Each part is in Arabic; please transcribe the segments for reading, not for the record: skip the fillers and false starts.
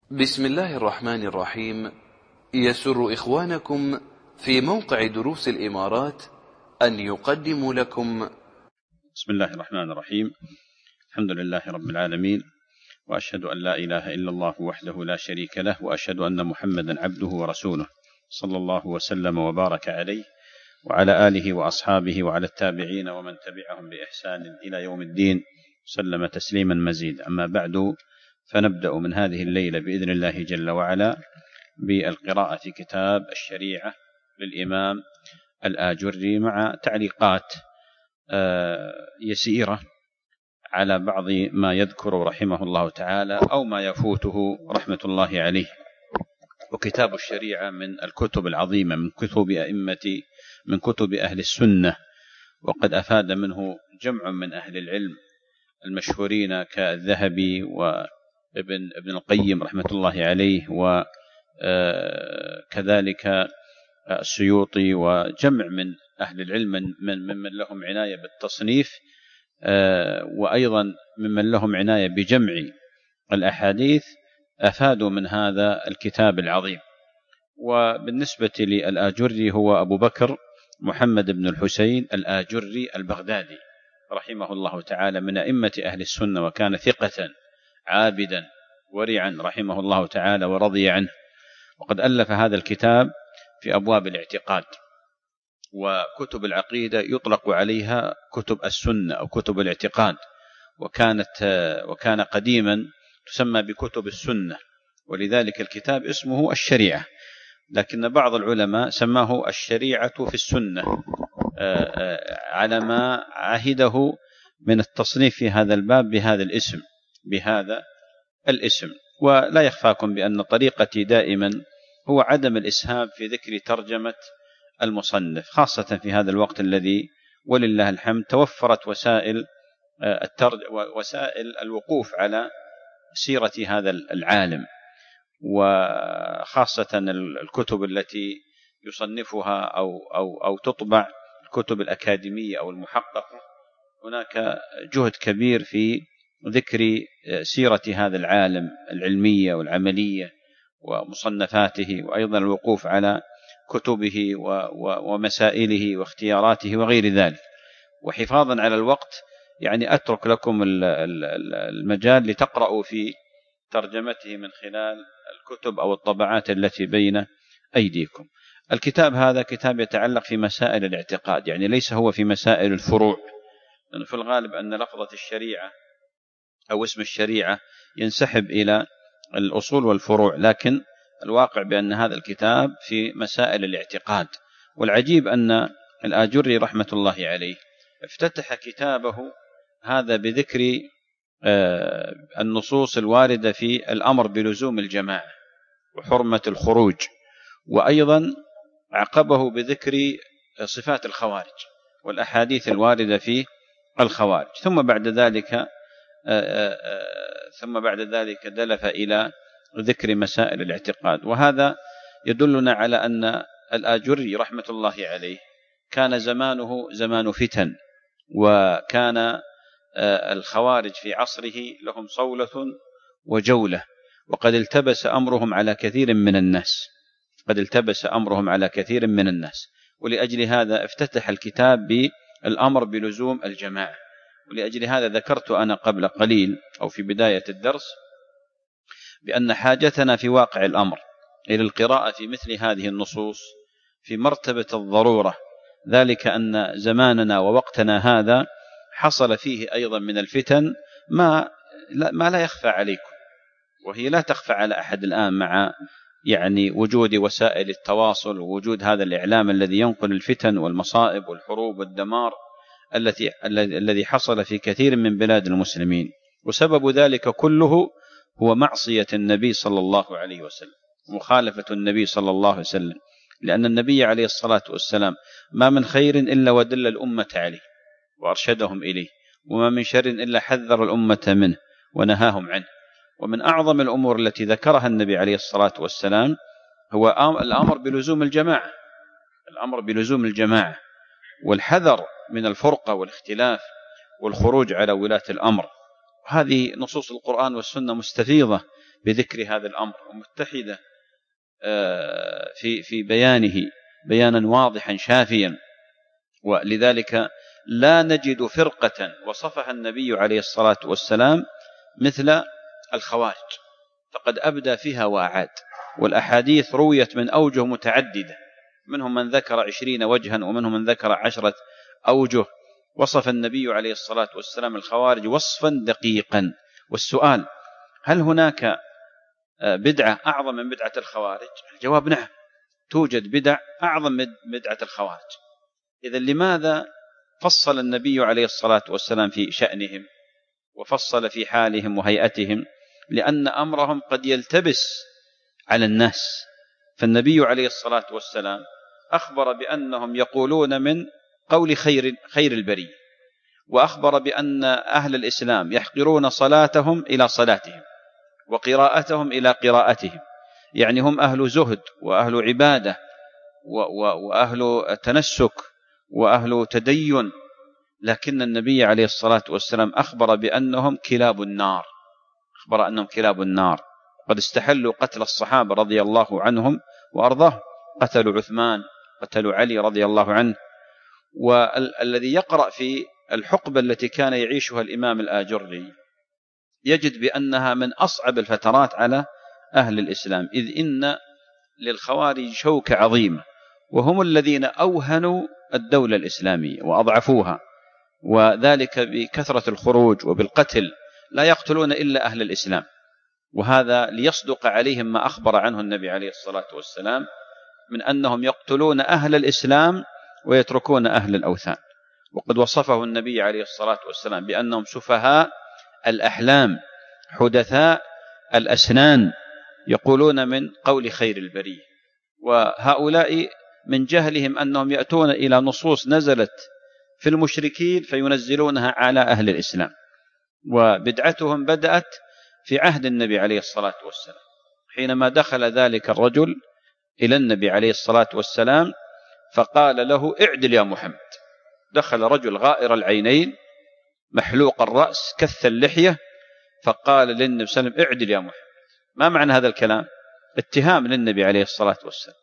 بسم الله الرحمن الرحيم. يسر إخوانكم في موقع دروس الإمارات أن يقدموا لكم بسم الله الرحمن الرحيم. الحمد لله رب العالمين، وأشهد أن لا إله إلا الله وحده لا شريك له، وأشهد أن محمدا عبده ورسوله، صلى الله وسلم وبارك عليه وعلى آله وأصحابه وعلى التابعين ومن تبعهم بإحسان إلى يوم الدين، سلم تسليما مزيدا. أما بعد، فنبدأ من هذه الليلة بإذن الله جل وعلا بالقراءة في كتاب الشريعة للإمام الآجري، مع تعليقات يسيرة على بعض ما يذكر رحمه الله تعالى أو ما يفوته رحمة الله عليه. وكتاب الشريعة من الكتب العظيمة، من كتب أهل السنة، وقد أفاد منه جمع من أهل العلم المشهورين كالذهبي وابن القيم رحمة الله عليه، وكذلك السيوطي، وجمع من أهل العلم ممن لهم عناية بالتصنيف، وأيضا ممن لهم عناية بجمع الأحاديث، أفادوا من هذا الكتاب العظيم. وبالنسبة للآجري هو أبو بكر محمد بن الحسين الآجري البغدادي رحمه الله تعالى، من أئمة أهل السنة، وكان ثقة عابدا ورعا رحمه الله تعالى ورضي عنه. وقد ألف هذا الكتاب في أبواب الاعتقاد، وكتب العقيدة يطلق عليها كتب السنة أو كتب الاعتقاد، وكان قديما تسمى بكتب السنة، ولذلك الكتاب اسمه الشريعة، لكن بعض العلماء سماه الشريعة في السنة على ما عهده من التصنيف في هذا الباب بهذا الاسم. ولا يخفاكم بأن طريقتي دائما هو عدم الإسهاب في ذكر ترجمة المصنف، خاصة في هذا الوقت الذي ولله الحمد توفرت وسائل الوقوف على سيرة هذا العالم، وخاصة الكتب التي يصنفها أو تطبع، الكتب الأكاديمية أو المحققة. هناك جهد كبير في ذكر سيرة هذا العالم العلمية والعملية ومصنفاته، وأيضا الوقوف على كتبه ومسائله واختياراته وغير ذلك. وحفاظا على الوقت يعني أترك لكم المجال لتقرأوا في ترجمته من خلال الكتب أو الطبعات التي بين أيديكم. الكتاب هذا كتاب يتعلق في مسائل الاعتقاد، يعني ليس هو في مسائل الفروع، لأنه في الغالب أن لفظة الشريعة أو اسم الشريعة ينسحب إلى الأصول والفروع، لكن الواقع بأن هذا الكتاب في مسائل الاعتقاد. والعجيب أن الآجري رحمة الله عليه افتتح كتابه هذا بذكر النصوص الواردة في الأمر بلزوم الجماعة وحرمة الخروج، وأيضا عقبه بذكر صفات الخوارج والأحاديث الواردة في الخوارج، ثم بعد ذلك دلف إلى ذكر مسائل الاعتقاد. وهذا يدلنا على أن الآجري رحمة الله عليه كان زمانه زمان فتن، وكان الخوارج في عصره لهم صولة وجولة، وقد التبس أمرهم على كثير من الناس. ولأجل هذا افتتح الكتاب بالأمر بلزوم الجماعة. ولأجل هذا ذكرت أنا قبل قليل أو في بداية الدرس بأن حاجتنا في واقع الأمر إلى القراءة في مثل هذه النصوص في مرتبة الضرورة، ذلك أن زماننا ووقتنا هذا حصل فيه أيضا من الفتن ما لا يخفى عليكم، وهي لا تخفى على أحد الآن، مع يعني وجود وسائل التواصل ووجود هذا الإعلام الذي ينقل الفتن والمصائب والحروب والدمار الذي حصل في كثير من بلاد المسلمين. وسبب ذلك كله هو معصية النبي صلى الله عليه وسلم، مخالفة النبي صلى الله عليه وسلم، لأن النبي عليه الصلاة والسلام ما من خير إلا ودل الأمة عليه وأرشدهم إليه، وما من شر إلا حذر الأمة منه ونهاهم عنه. ومن أعظم الأمور التي ذكرها النبي عليه الصلاة والسلام هو الأمر بلزوم الجماعة والحذر من الفرقة والاختلاف والخروج على ولاة الأمر. هذه نصوص القرآن والسنة مستفيضة بذكر هذا الأمر ومتحدة في بيانه بيانا واضحا شافيا. ولذلك لا نجد فرقة وصفها النبي عليه الصلاة والسلام مثل الخوارج، فقد أبدى فيها وأعاد، والأحاديث رويت من أوجه متعددة، منهم من ذكر 20 وجها ومنهم من ذكر 10 أوجه. وصف النبي عليه الصلاة والسلام الخوارج وصفا دقيقا. والسؤال: هل هناك بدعة أعظم من بدعة الخوارج؟ الجواب: نعم، توجد بدع أعظم من بدعة الخوارج. إذن لماذا فصل النبي عليه الصلاة والسلام في شأنهم وفصل في حالهم وهيئتهم؟ لأن أمرهم قد يلتبس على الناس. فالنبي عليه الصلاة والسلام أخبر بأنهم يقولون من قول خير البرية، وأخبر بأن أهل الإسلام يحقرون صلاتهم إلى صلاتهم وقراءتهم إلى قراءتهم، يعني هم أهل زهد وأهل عبادة وأهل تنسك وأهل تدين، لكن النبي عليه الصلاة والسلام أخبر بأنهم كلاب النار، أخبر أنهم كلاب النار. قد استحلوا قتل الصحابة رضي الله عنهم وأرضاه، قتلوا عثمان، قتلوا علي رضي الله عنه. والذي يقرأ في الحقبة التي كان يعيشها الإمام الآجري يجد بأنها من أصعب الفترات على أهل الإسلام، إذ إن للخوارج شوكة عظيمة، وهم الذين أوهنوا الدولة الإسلامية وأضعفوها، وذلك بكثرة الخروج وبالقتل، لا يقتلون إلا أهل الإسلام. وهذا ليصدق عليهم ما أخبر عنه النبي عليه الصلاة والسلام من أنهم يقتلون أهل الإسلام ويتركون أهل الأوثان. وقد وصفه النبي عليه الصلاة والسلام بأنهم سفهاء الأحلام حدثاء الأسنان، يقولون من قول خير البرية. وهؤلاء من جهلهم أنهم يأتون إلى نصوص نزلت في المشركين فينزلونها على أهل الإسلام. وبدعتهم بدأت في عهد النبي عليه الصلاة والسلام، حينما دخل ذلك الرجل إلى النبي عليه الصلاة والسلام فقال له: اعدل يا محمد. دخل رجل غائر العينين محلوق الرأس كث اللحية، فقال للنبي صلى الله عليه وسلم: اعدل يا محمد. ما معنى هذا الكلام؟ اتهام للنبي عليه الصلاة والسلام.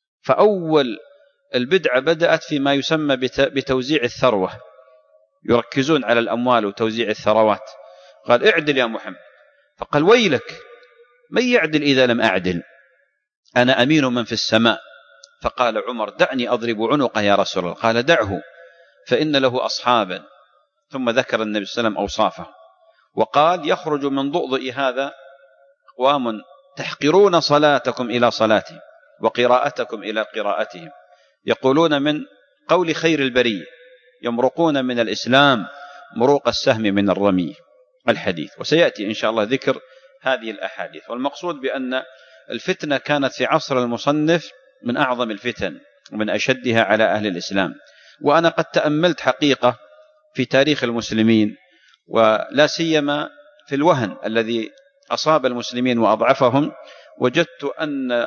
فأول البدعة بدأت فيما يسمى بتوزيع الثروة، يركزون على الأموال وتوزيع الثروات. قال: اعدل يا محمد. فقال: ويلك، من يعدل إذا لم أعدل؟ أنا أمين من في السماء. فقال عمر: دعني أضرب عنقه يا رسول الله. قال: دعه فإن له أصحابا. ثم ذكر النبي صلى الله عليه وسلم أوصافه وقال: يخرج من ضؤضئ هذا أقوام تحقرون صلاتكم إلى صلاتهم وقراءتكم إلى قراءتهم، يقولون من قول خير البرية، يمرقون من الإسلام مروق السهم من الرمي. الحديث، وسيأتي إن شاء الله ذكر هذه الأحاديث. والمقصود بأن الفتنة كانت في عصر المصنف من أعظم الفتن ومن أشدها على أهل الإسلام. وأنا قد تأملت حقيقة في تاريخ المسلمين، ولا سيما في الوهن الذي أصاب المسلمين وأضعفهم، وجدت أن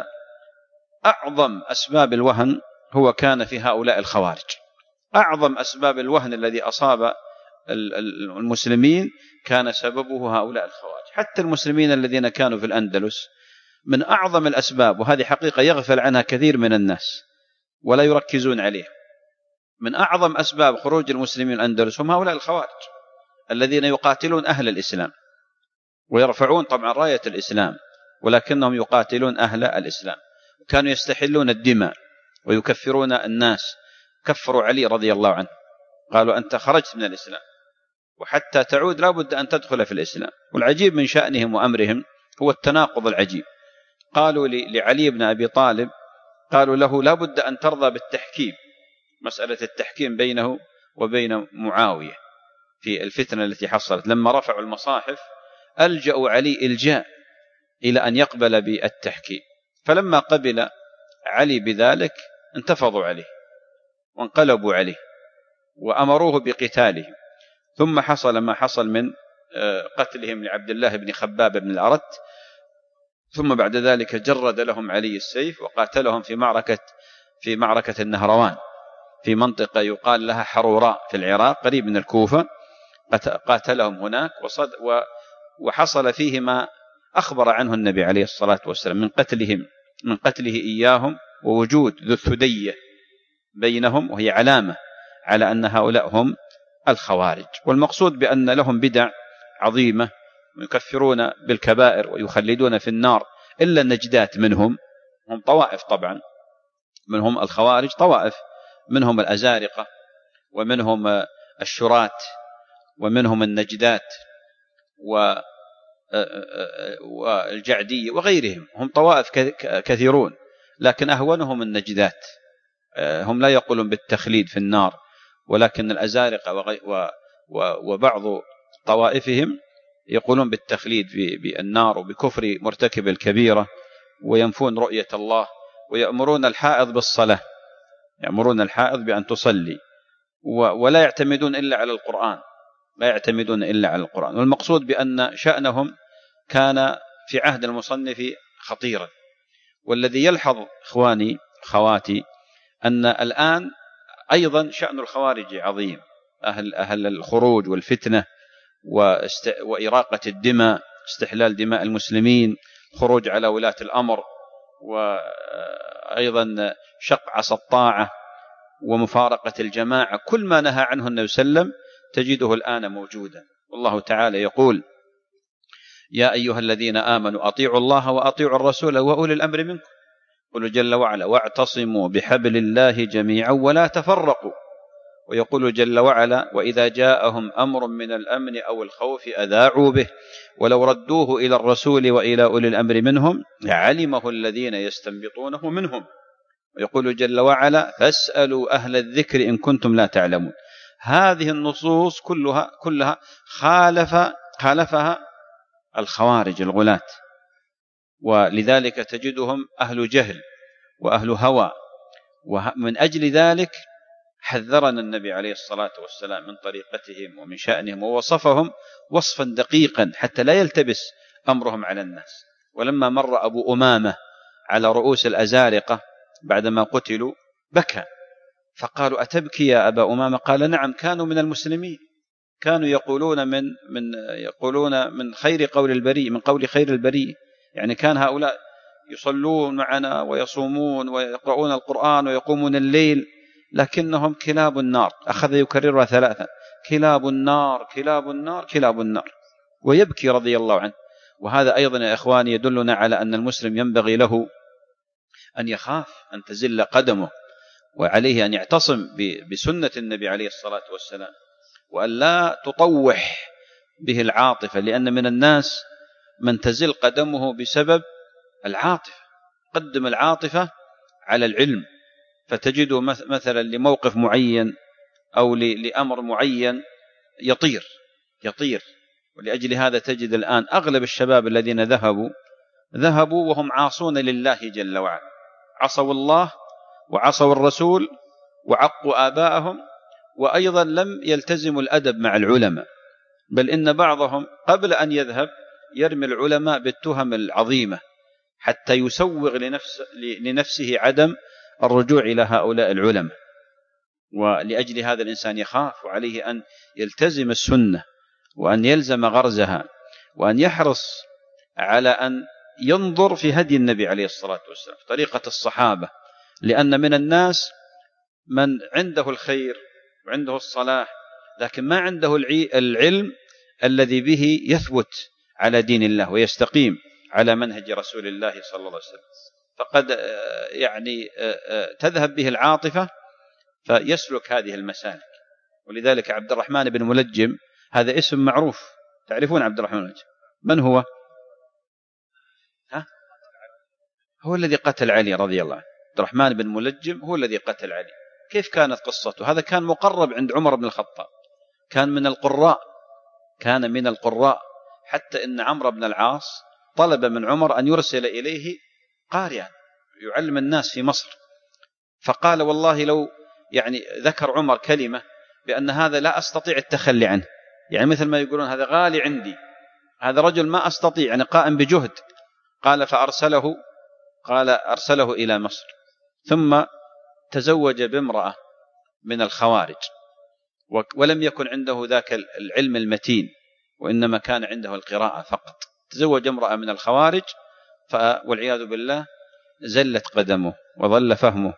أعظم أسباب الوهن هو كان في هؤلاء الخوارج. أعظم أسباب الوهن الذي أصاب المسلمين كان سببه هؤلاء الخوارج. حتى المسلمين الذين كانوا في الأندلس من أعظم الأسباب، وهذه حقيقة يغفل عنها كثير من الناس ولا يركزون عليها، من أعظم أسباب خروج المسلمين الأندلس هم هؤلاء الخوارج الذين يقاتلون أهل الإسلام ويرفعون طبعا راية الإسلام، ولكنهم يقاتلون أهل الإسلام. كانوا يستحلون الدماء ويكفرون الناس. كفروا علي رضي الله عنه، قالوا: أنت خرجت من الإسلام، وحتى تعود لا بد أن تدخل في الإسلام. والعجيب من شأنهم وأمرهم هو التناقض العجيب. قالوا لعلي بن أبي طالب، قالوا له: لا بد أن ترضى بالتحكيم، مسألة التحكيم بينه وبين معاوية في الفتنة التي حصلت. لما رفعوا المصاحف ألجأوا علي إلجاء إلى أن يقبل بالتحكيم، فلما قبل علي بذلك انتفضوا عليه وانقلبوا عليه وأمروه بقتالهم. ثم حصل ما حصل من قتلهم لعبد الله بن خباب بن الأرت. ثم بعد ذلك جرد لهم علي السيف وقاتلهم في معركة النهروان في منطقة يقال لها حروراء في العراق قريب من الكوفة. قاتلهم هناك وحصل فيه ما أخبر عنه النبي عليه الصلاة والسلام من قتله إياهم، ووجود ذو الثدية بينهم، وهي علامة على أن هؤلاء هم الخوارج. والمقصود بأن لهم بدع عظيمة، يكفرون بالكبائر ويخلدون في النار إلا النجدات منهم، هم طوائف طبعا، منهم الخوارج طوائف، منهم الأزارقة ومنهم الشرات ومنهم النجدات والجعدية وغيرهم، هم طوائف كثيرون، لكن أهونهم النجدات. هم لا يقولون بالتخليد في النار، ولكن الأزارقة وبعض طوائفهم يقولون بالتخليد بالنار وبكفر مرتكب الكبيرة، وينفون رؤية الله، ويأمرون الحائض بالصلاة، يأمرون الحائض بأن تصلي، ولا يعتمدون إلا على القرآن، لا يعتمدون إلا على القرآن. والمقصود بأن شأنهم كان في عهد المصنف خطيرا. والذي يلحظ إخواني خواتي أن الآن أيضا شأن الخوارج عظيم، أهل الخروج والفتنة وإراقة الدماء، استحلال دماء المسلمين، خروج على ولاة الأمر، وأيضا شق عصا الطاعة ومفارقة الجماعة. كل ما نهى عنه النبي صلى الله عليه وسلم تجده الآن موجودا. والله تعالى يقول: يا أيها الذين آمنوا أطيعوا الله وأطيعوا الرسول وأولي الأمر منكم. يقول جل وعلا: واعتصموا بحبل الله جميعا ولا تفرقوا. ويقول جل وعلا: وإذا جاءهم أمر من الأمن أو الخوف أذاعوا به ولو ردوه إلى الرسول وإلى أولي الأمر منهم علمه الذين يستنبطونه منهم. ويقول جل وعلا: فاسألوا أهل الذكر إن كنتم لا تعلمون. هذه النصوص كلها خالفها الخوارج الغلاة، ولذلك تجدهم أهل جهل وأهل هوى. ومن أجل ذلك حذرنا النبي عليه الصلاة والسلام من طريقتهم ومن شأنهم، ووصفهم وصفا دقيقا حتى لا يلتبس أمرهم على الناس. ولما مر أبو أمامة على رؤوس الأزارقة بعدما قتلوا بكى، فقالوا: أتبكي يا أبا أمامة؟ قال: نعم، كانوا من المسلمين، كانوا يقولون من خير قول البريء، من قول خير البريء. يعني كان هؤلاء يصلون معنا ويصومون ويقرؤون القرآن ويقومون الليل، لكنهم كلاب النار. أخذ يكررها ثلاثا: كلاب النار، كلاب النار، كلاب النار، ويبكي رضي الله عنه. وهذا أيضا يا إخواني يدلنا على أن المسلم ينبغي له أن يخاف أن تزل قدمه، وعليه أن يعتصم بسنة النبي عليه الصلاة والسلام، وأن لا تطوح به العاطفة، لأن من الناس من تزل قدمه بسبب العاطفة، قدم العاطفة على العلم، فتجده مثلا لموقف معين أو لأمر معين يطير. ولأجل هذا تجد الآن أغلب الشباب الذين ذهبوا وهم عاصون لله جل وعلا، عصوا الله وعصوا الرسول وعقوا آباءهم، وأيضا لم يلتزموا الأدب مع العلماء، بل إن بعضهم قبل أن يذهب يرمي العلماء بالتهم العظيمة حتى يسوغ لنفسه عدم الرجوع إلى هؤلاء العلماء. ولأجل هذا الإنسان يخاف، وعليه أن يلتزم السنة وأن يلزم غرزها، وأن يحرص على أن ينظر في هدي النبي عليه الصلاة والسلام، طريقة الصحابة. لأن من الناس من عنده الخير وعنده الصلاح، لكن ما عنده العلم الذي به يثبت على دين الله ويستقيم على منهج رسول الله صلى الله عليه وسلم، فقد تذهب به العاطفة فيسلك هذه المسالك. ولذلك عبد الرحمن بن ملجم هذا اسم معروف، تعرفون عبد الرحمن بن ملجم من هو؟ هو الذي قتل علي رضي الله عنه. عبد الرحمن بن ملجم هو الذي قتل علي. كيف كانت قصته؟ هذا كان مقرب عند عمر بن الخطاب، كان من القراء، حتى إن عمرو بن العاص طلب من عمر أن يرسل إليه قارئا يعلم الناس في مصر، فقال: والله لو ذكر عمر كلمة بأن هذا لا أستطيع التخلي عنه، مثل ما يقولون هذا غالي عندي، هذا رجل ما أستطيع، قائم بجهد. قال أرسله إلى مصر، ثم تزوج بامرأة من الخوارج، ولم يكن عنده ذاك العلم المتين، وإنما كان عنده القراءة فقط. تزوج امرأة من الخوارج والعياذ بالله زلت قدمه وظل فهمه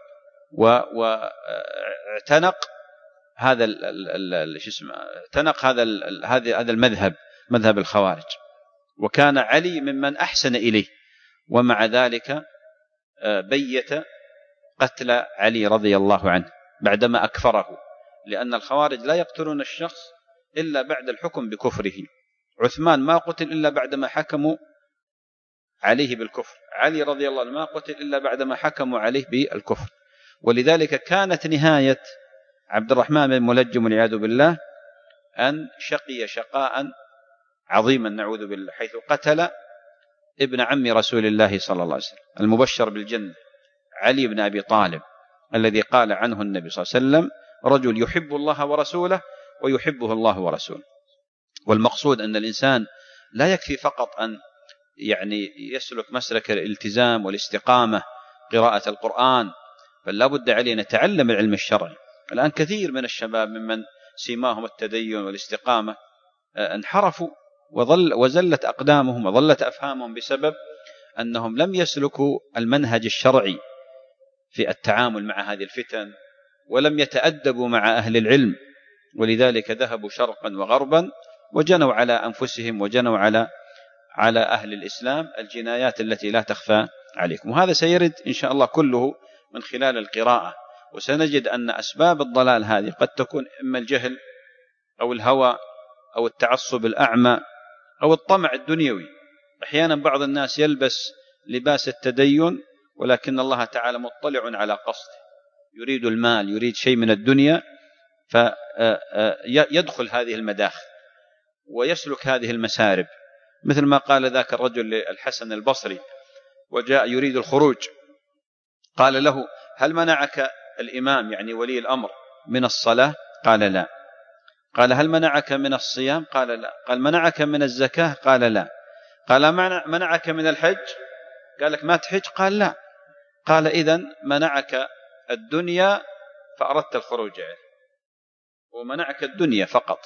واعتنق هذا اعتنق هذا المذهب، مذهب الخوارج، وكان علي ممن أحسن إليه، ومع ذلك بيت قتل علي رضي الله عنه بعدما أكفره، لأن الخوارج لا يقتلون الشخص إلا بعد الحكم بكفره. عثمان ما قتل إلا بعدما حكموا عليه بالكفر، علي رضي الله عنه ما قتل إلا بعدما حكموا عليه بالكفر. ولذلك كانت نهاية عبد الرحمن بن ملجم والعياذ بالله أن شقي شقاء عظيما نعوذ بالله، حيث قتل ابن عم رسول الله صلى الله عليه وسلم المبشر بالجنة علي بن أبي طالب، الذي قال عنه النبي صلى الله عليه وسلم رجل يحب الله ورسوله ويحبه الله ورسوله. والمقصود أن الإنسان لا يكفي فقط أن يسلك مسلك الالتزام والاستقامة قراءة القرآن، بل لا بد عليه أن يتعلم العلم الشرعي. الآن كثير من الشباب ممن سيماهم التدين والاستقامة انحرفوا وزلت أقدامهم وظلت أفهامهم بسبب أنهم لم يسلكوا المنهج الشرعي في التعامل مع هذه الفتن، ولم يتأدبوا مع أهل العلم، ولذلك ذهبوا شرقا وغربا وجنوا على أنفسهم وجنوا على أهل الإسلام الجنايات التي لا تخفى عليكم. وهذا سيرد إن شاء الله كله من خلال القراءة، وسنجد أن أسباب الضلال هذه قد تكون إما الجهل أو الهوى أو التعصب الأعمى أو الطمع الدنيوي. أحيانا بعض الناس يلبس لباس التدين ولكن الله تعالى مطلع على قصده، يريد المال، يريد شيء من الدنيا، فيدخل هذه المداخل ويسلك هذه المسارب، مثل ما قال ذاك الرجل للحسن البصري وجاء يريد الخروج، قال له هل منعك الإمام ولي الأمر من الصلاة؟ قال لا. قال هل منعك من الصيام؟ قال لا. قال منعك من الزكاة؟ قال لا. قال منعك من الحج؟ قال لك ما تحج؟ قال لا. قال إذن منعك الدنيا فأردت الخروج عليه، ومنعك الدنيا فقط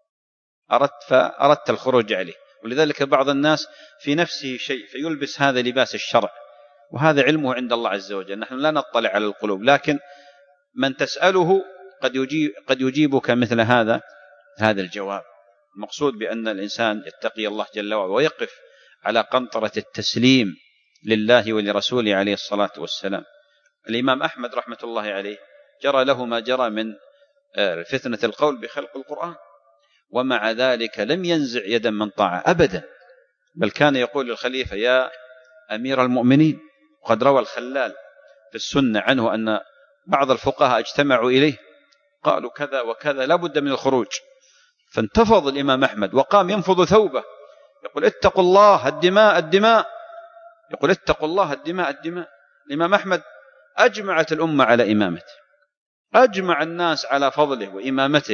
فأردت الخروج عليه. ولذلك بعض الناس في نفسه شيء فيلبس هذا لباس الشرع، وهذا علمه عند الله عز وجل، نحن لا نطلع على القلوب، لكن من تسأله قد يجيبك مثل هذا الجواب. المقصود بأن الإنسان يتقي الله جل وعلا ويقف على قنطرة التسليم لله ولرسوله عليه الصلاة والسلام. الإمام أحمد رحمة الله عليه جرى له ما جرى من فتنة القول بخلق القرآن، ومع ذلك لم ينزع يدا من طاعة أبدا، بل كان يقول للخليفة يا أمير المؤمنين. وقد روى الخلال في السنة عنه أن بعض الفقهاء اجتمعوا إليه قالوا كذا وكذا لا بد من الخروج، فانتفض الإمام أحمد وقام ينفض ثوبه يقول اتقوا الله الدماء الدماء، يقول اتقوا الله الدماء الدماء. الإمام أحمد أجمعت الأمة على إمامته، أجمع الناس على فضله وإمامته،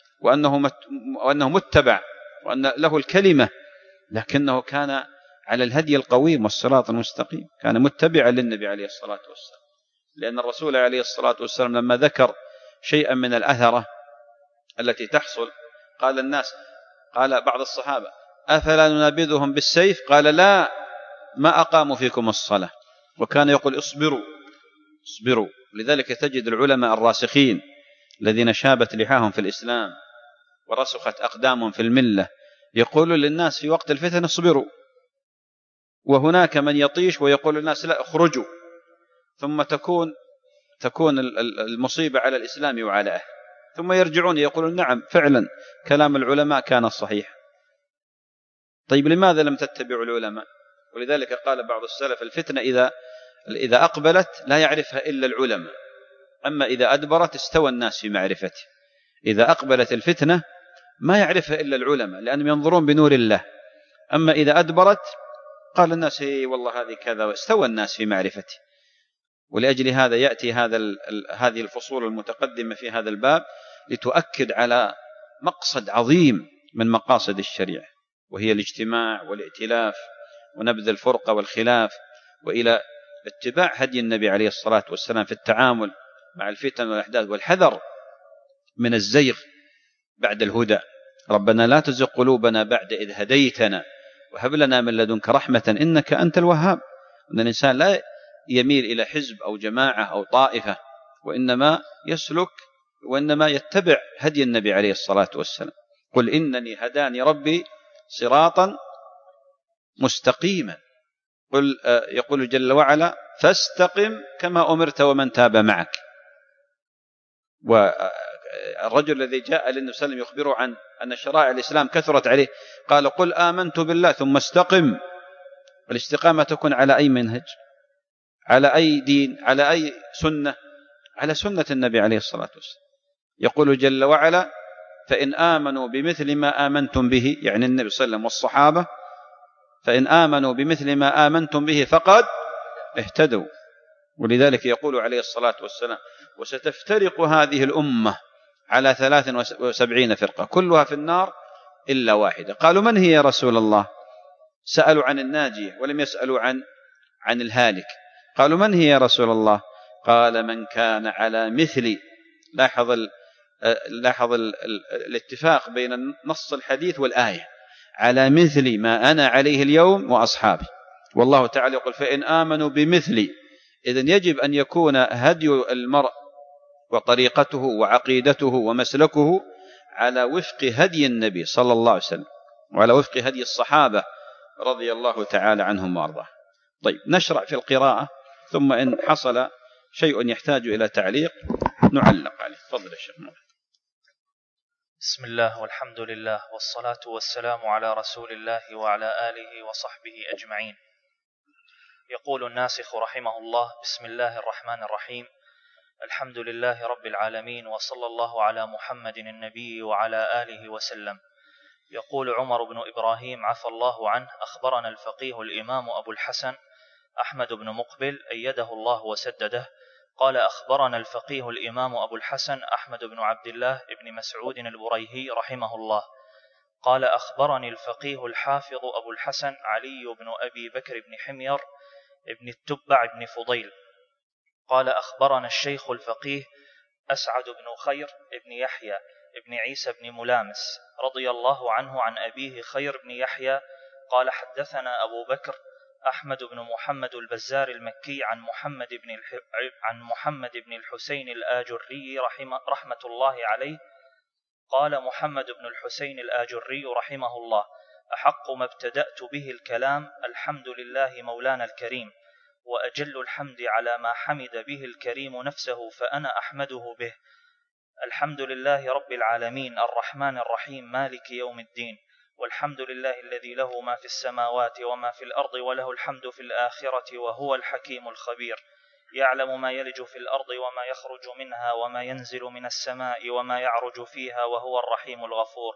وأنه متبع وأن له الكلمة، لكنه كان على الهدي القويم والصراط المستقيم، كان متبعا للنبي عليه الصلاة والسلام. لأن الرسول عليه الصلاة والسلام لما ذكر شيئا من الأثرة التي تحصل قال بعض الصحابة أفلا ننابذهم بالسيف؟ قال لا، ما أقاموا فيكم الصلاة. وكان يقول اصبروا. لذلك تجد العلماء الراسخين الذين شابت لحاهم في الإسلام ورسخت أقدامهم في الملة يقولوا للناس في وقت الفتن اصبروا، وهناك من يطيش ويقول للناس لا اخرجوا، ثم تكون المصيبة على الإسلام وعلى أهله، ثم يرجعون يقولون نعم فعلا كلام العلماء كان صحيح. طيب لماذا لم تتبعوا العلماء؟ ولذلك قال بعض السلف الفتنة إذا أقبلت لا يعرفها إلا العلماء، أما إذا أدبرت استوى الناس في معرفته. إذا أقبلت الفتنة ما يعرفها إلا العلماء لأنهم ينظرون بنور الله، أما إذا أدبرت قال الناس والله هذه كذا، واستوى الناس في معرفته. ولأجل هذا يأتي هذه الفصول المتقدمة في هذا الباب لتؤكد على مقصد عظيم من مقاصد الشريعة، وهي الاجتماع والائتلاف ونبذ الفرقة والخلاف، وإلى اتباع هدي النبي عليه الصلاة والسلام في التعامل مع الفتن والأحداث، والحذر من الزيغ بعد الهدى. ربنا لا تزغ قلوبنا بعد إذ هديتنا وهب لنا من لدنك رحمة إنك أنت الوهاب. أن الإنسان لا يميل إلى حزب أو جماعة أو طائفة، وإنما يسلك وإنما يتبع هدي النبي عليه الصلاة والسلام. قل إنني هداني ربي صراطا مستقيما. يقول جل وعلا فاستقم كما أمرت ومن تاب معك. والرجل الذي جاء للنبي صلى الله عليه وسلم يخبره عن أن شرائع الإسلام كثرت عليه، قال قل آمنت بالله ثم استقم. الاستقامة تكون على أي منهج؟ على أي دين؟ على أي سنة؟ على سنة النبي عليه الصلاة والسلام. يقول جل وعلا فإن آمنوا بمثل ما آمنتم به، يعني النبي صلى الله عليه وسلم والصحابة، فإن آمنوا بمثل ما آمنتم به فقد اهتدوا. ولذلك يقول عليه الصلاة والسلام وستفترق هذه الأمة على 73 فرقة كلها في النار إلا واحدة. قالوا من هي يا رسول الله؟ سألوا عن الناجية ولم يسألوا عن الهالك. قالوا من هي يا رسول الله؟ قال من كان على مثل، لاحظ الاتفاق بين نص الحديث والآية، على مثل ما أنا عليه اليوم وأصحابي. والله تعالى يقول فإن آمنوا بمثل. إذن يجب أن يكون هدي المرء وطريقته وعقيدته ومسلكه على وفق هدي النبي صلى الله عليه وسلم وعلى وفق هدي الصحابة رضي الله تعالى عنهم وأرضاه. طيب، نشرع في القراءة، ثم إن حصل شيء يحتاج إلى تعليق نعلق عليه. تفضل يا شيخ. بسم الله والحمد لله والصلاة والسلام على رسول الله وعلى آله وصحبه أجمعين. يقول الناسخ رحمه الله: بسم الله الرحمن الرحيم، الحمد لله رب العالمين، وصلى الله على محمد النبي وعلى آله وسلم. يقول عمر بن إبراهيم عفى الله عنه: أخبرنا الفقيه الإمام أبو الحسن أحمد بن مقبل أيده الله وسدده، قال: أخبرنا الفقيه الإمام أبو الحسن أحمد بن عبد الله بن مسعود البريهي رحمه الله، قال: أخبرني الفقيه الحافظ أبو الحسن علي بن أبي بكر بن حمير بن التبع بن فضيل، قال: أخبرنا الشيخ الفقيه أسعد بن خير بن يحيى بن عيسى بن ملامس رضي الله عنه عن أبيه خير بن يحيى، قال: حدثنا أبو بكر أحمد بن محمد البزار المكي عن محمد بن الحسين الآجري رحمة الله عليه، قال محمد بن الحسين الآجري رحمه الله: أحق ما ابتدأت به الكلام الحمد لله مولانا الكريم، وأجل الحمد على ما حمد به الكريم نفسه فأنا أحمده به. الحمد لله رب العالمين الرحمن الرحيم مالك يوم الدين، والحمد لله الذي له ما في السماوات وما في الأرض وله الحمد في الآخرة وهو الحكيم الخبير، يعلم ما يلج في الأرض وما يخرج منها وما ينزل من السماء وما يعرج فيها وهو الرحيم الغفور.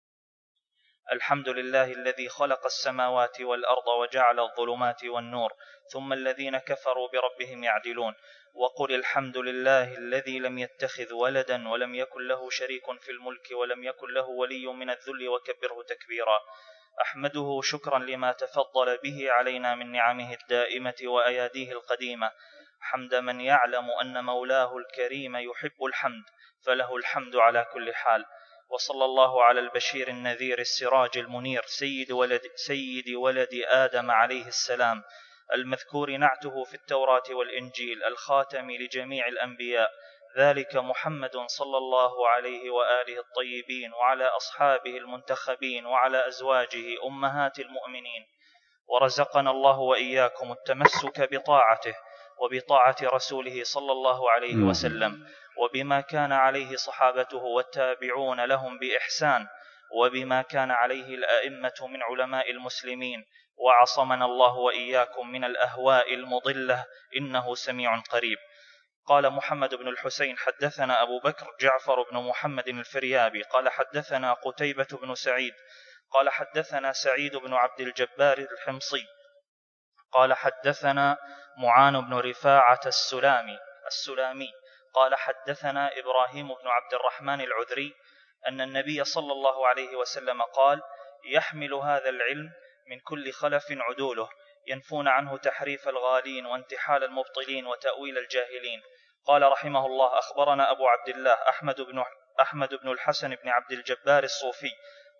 الحمد لله الذي خلق السماوات والأرض وجعل الظلمات والنور، ثم الذين كفروا بربهم يعدلون. وقل الحمد لله الذي لم يتخذ ولدا ولم يكن له شريك في الملك ولم يكن له ولي من الذل وكبره تكبيرا. أحمده شكرا لما تفضل به علينا من نعمه الدائمة وأياديه القديمة، حمد من يعلم أن مولاه الكريم يحب الحمد، فله الحمد على كل حال. وصلى الله على البشير النذير السراج المنير سيد ولد آدم عليه السلام، المذكور نعته في التوراة والإنجيل، الخاتم لجميع الأنبياء، ذلك محمد صلى الله عليه وآله الطيبين، وعلى أصحابه المنتخبين، وعلى أزواجه أمهات المؤمنين. ورزقنا الله وإياكم التمسك بطاعته وبطاعة رسوله صلى الله عليه وسلم، وبما كان عليه صحابته والتابعون لهم بإحسان، وبما كان عليه الأئمة من علماء المسلمين، وعصمنا الله وإياكم من الأهواء المضلة إنه سميع قريب. قال محمد بن الحسين: حدثنا أبو بكر جعفر بن محمد الفريابي قال: حدثنا قتيبة بن سعيد قال: حدثنا سعيد بن عبد الجبار الحمصي قال: حدثنا معان بن رفاعة السلامي قال: حدثنا إبراهيم بن عبد الرحمن العذري أن النبي صلى الله عليه وسلم قال: يحمل هذا العلم من كل خلف عدوله، ينفون عنه تحريف الغالين وانتحال المبطلين وتأويل الجاهلين. قال رحمه الله: أخبرنا أبو عبد الله أحمد بن الحسن بن عبد الجبار الصوفي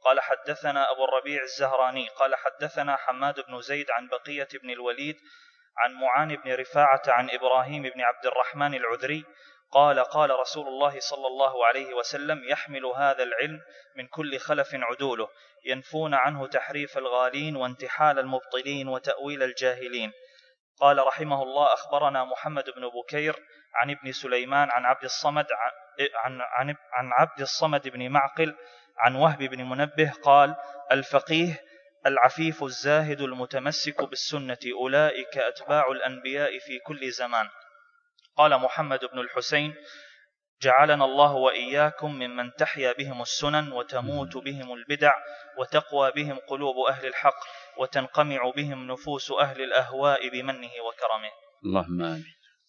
قال حدثنا أبو الربيع الزهراني قال حدثنا حماد بن زيد عن بقية بن الوليد عن معان بن رفاعة عن إبراهيم بن عبد الرحمن العذري قال قال رسول الله صلى الله عليه وسلم: يحمل هذا العلم من كل خلف عدوله، ينفون عنه تحريف الغالين وانتحال المبطلين وتأويل الجاهلين. قال رحمه الله: أخبرنا محمد بن بكير عن ابن سليمان عن عبد الصمد بن معقل عن وهب بن منبه قال: الفقيه العفيف الزاهد المتمسك بالسنة أولئك أتباع الأنبياء في كل زمان. قال محمد بن الحسين: جعلنا الله وإياكم ممن تحيا بهم السنن وتموت بهم البدع وتقوى بهم قلوب أهل الحق وتنقمع بهم نفوس أهل الأهواء بمنه وكرمه. اللهم آمين.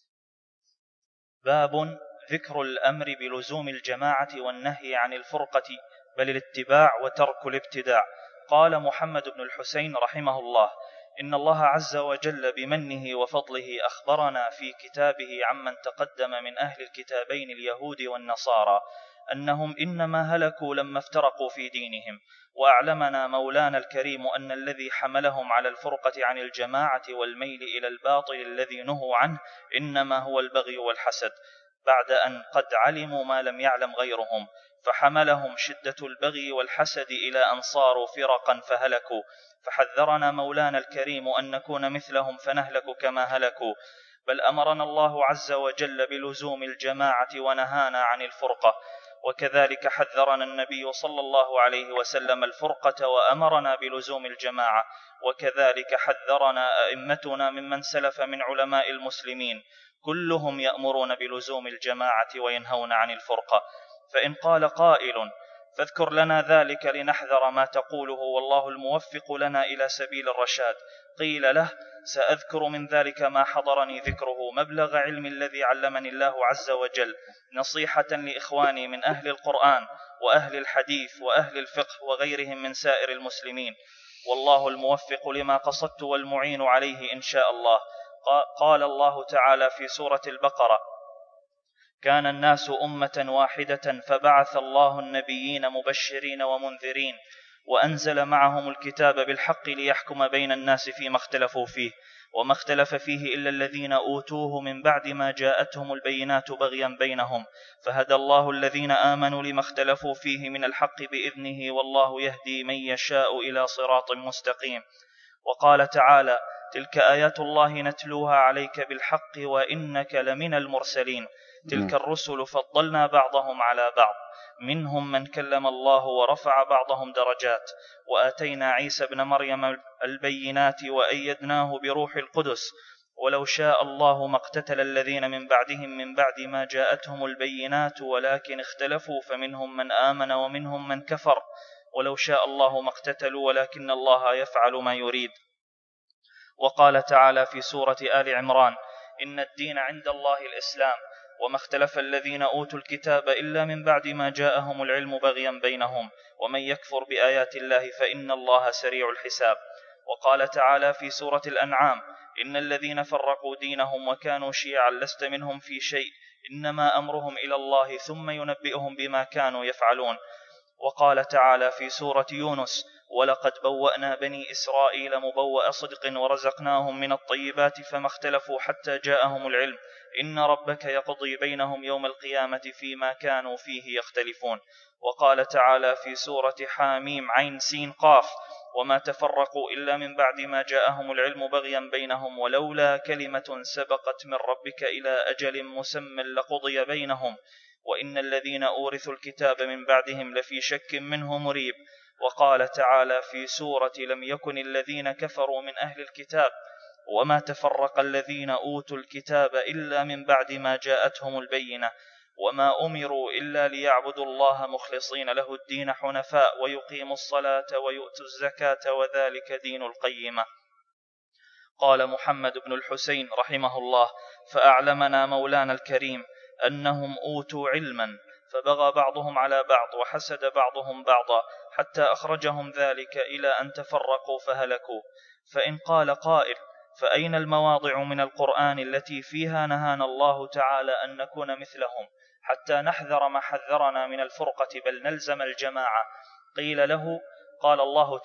باب ذكر الأمر بلزوم الجماعة والنهي عن الفرقة، بل الاتباع وترك الابتداع. قال محمد بن الحسين رحمه الله: إن الله عز وجل بمنه وفضله أخبرنا في كتابه عمن تقدم من أهل الكتابين اليهود والنصارى أنهم إنما هلكوا لما افترقوا في دينهم، وأعلمنا مولانا الكريم أن الذي حملهم على الفرقة عن الجماعة والميل إلى الباطل الذي نهوا عنه إنما هو البغي والحسد، بعد أن قد علموا ما لم يعلم غيرهم، فحملهم شدة البغي والحسد إلى أن صاروا فرقا فهلكوا. فحذرنا مولانا الكريم أن نكون مثلهم فنهلك كما هلكوا، بل أمرنا الله عز وجل بلزوم الجماعة ونهانا عن الفرقة. وكذلك حذرنا النبي صلى الله عليه وسلم الفرقة وأمرنا بلزوم الجماعة، وكذلك حذرنا أئمتنا ممن سلف من علماء المسلمين، كلهم يأمرون بلزوم الجماعة وينهون عن الفرقة. فإن قال قائل: فاذكر لنا ذلك لنحذر ما تقوله والله الموفق لنا إلى سبيل الرشاد، قيل له: سأذكر من ذلك ما حضرني ذكره مبلغ علم الذي علمني الله عز وجل، نصيحة لإخواني من أهل القرآن وأهل الحديث وأهل الفقه وغيرهم من سائر المسلمين، والله الموفق لما قصدت والمعين عليه إن شاء الله. قال الله تعالى في سورة البقرة: كان الناس أمة واحدة فبعث الله النبيين مبشرين ومنذرين وأنزل معهم الكتاب بالحق ليحكم بين الناس فيما اختلفوا فيه، وما اختلف فيه إلا الذين أوتوه من بعد ما جاءتهم البينات بغيا بينهم، فهدى الله الذين آمنوا لما اختلفوا فيه من الحق بإذنه، والله يهدي من يشاء إلى صراط مستقيم. وقال تعالى: تلك آيات الله نتلوها عليك بالحق وإنك لمن المرسلين، تلك الرسل فضلنا بعضهم على بعض، منهم من كلم الله ورفع بعضهم درجات، وآتينا عيسى ابن مريم البينات وأيدناه بروح القدس، ولو شاء الله ما اقتتل الذين من بعدهم من بعد ما جاءتهم البينات ولكن اختلفوا فمنهم من آمن ومنهم من كفر، ولو شاء الله ما اقتتلوا ولكن الله يفعل ما يريد. وقال تعالى في سورة آل عمران: إن الدين عند الله الإسلام، وما اختلف الذين أوتوا الكتاب إلا من بعد ما جاءهم العلم بغيا بينهم، ومن يكفر بآيات الله فإن الله سريع الحساب. وقال تعالى في سورة الأنعام: إن الذين فرقوا دينهم وكانوا شيعا لست منهم في شيء، إنما أمرهم إلى الله ثم ينبئهم بما كانوا يفعلون. وقال تعالى في سورة يونس: ولقد بوأنا بني إسرائيل مبوأ صدق ورزقناهم من الطيبات فما اختلفوا حتى جاءهم العلم، إن ربك يقضي بينهم يوم القيامة فيما كانوا فيه يختلفون. وقال تعالى في سورة حاميم عين سين قاف: وما تفرقوا إلا من بعد ما جاءهم العلم بغيا بينهم ولولا كلمة سبقت من ربك إلى أجل مسمى لقضي بينهم وإن الذين أورثوا الكتاب من بعدهم لفي شك منه مريب. وقال تعالى في سورة لم يكن الذين كفروا من أهل الكتاب وما تفرق الذين أوتوا الكتاب إلا من بعد ما جاءتهم البينة وما أمروا إلا ليعبدوا الله مخلصين له الدين حنفاء ويقيموا الصلاة ويؤتوا الزكاة وذلك دين القيمة. قال محمد بن الحسين رحمه الله: فأعلمنا مولانا الكريم أنهم أوتوا علما فبغى بعضهم على بعض وحسد بعضهم بعضا حتى أخرجهم ذلك إلى أن تفرقوا فهلكوا. فإن قال قائل: فأين المواضع من القرآن التي فيها نهانا الله تعالى أن نكون مثلهم حتى نحذر ما حذرنا من الفرقة بل نلزم الجماعة؟ قيل له قال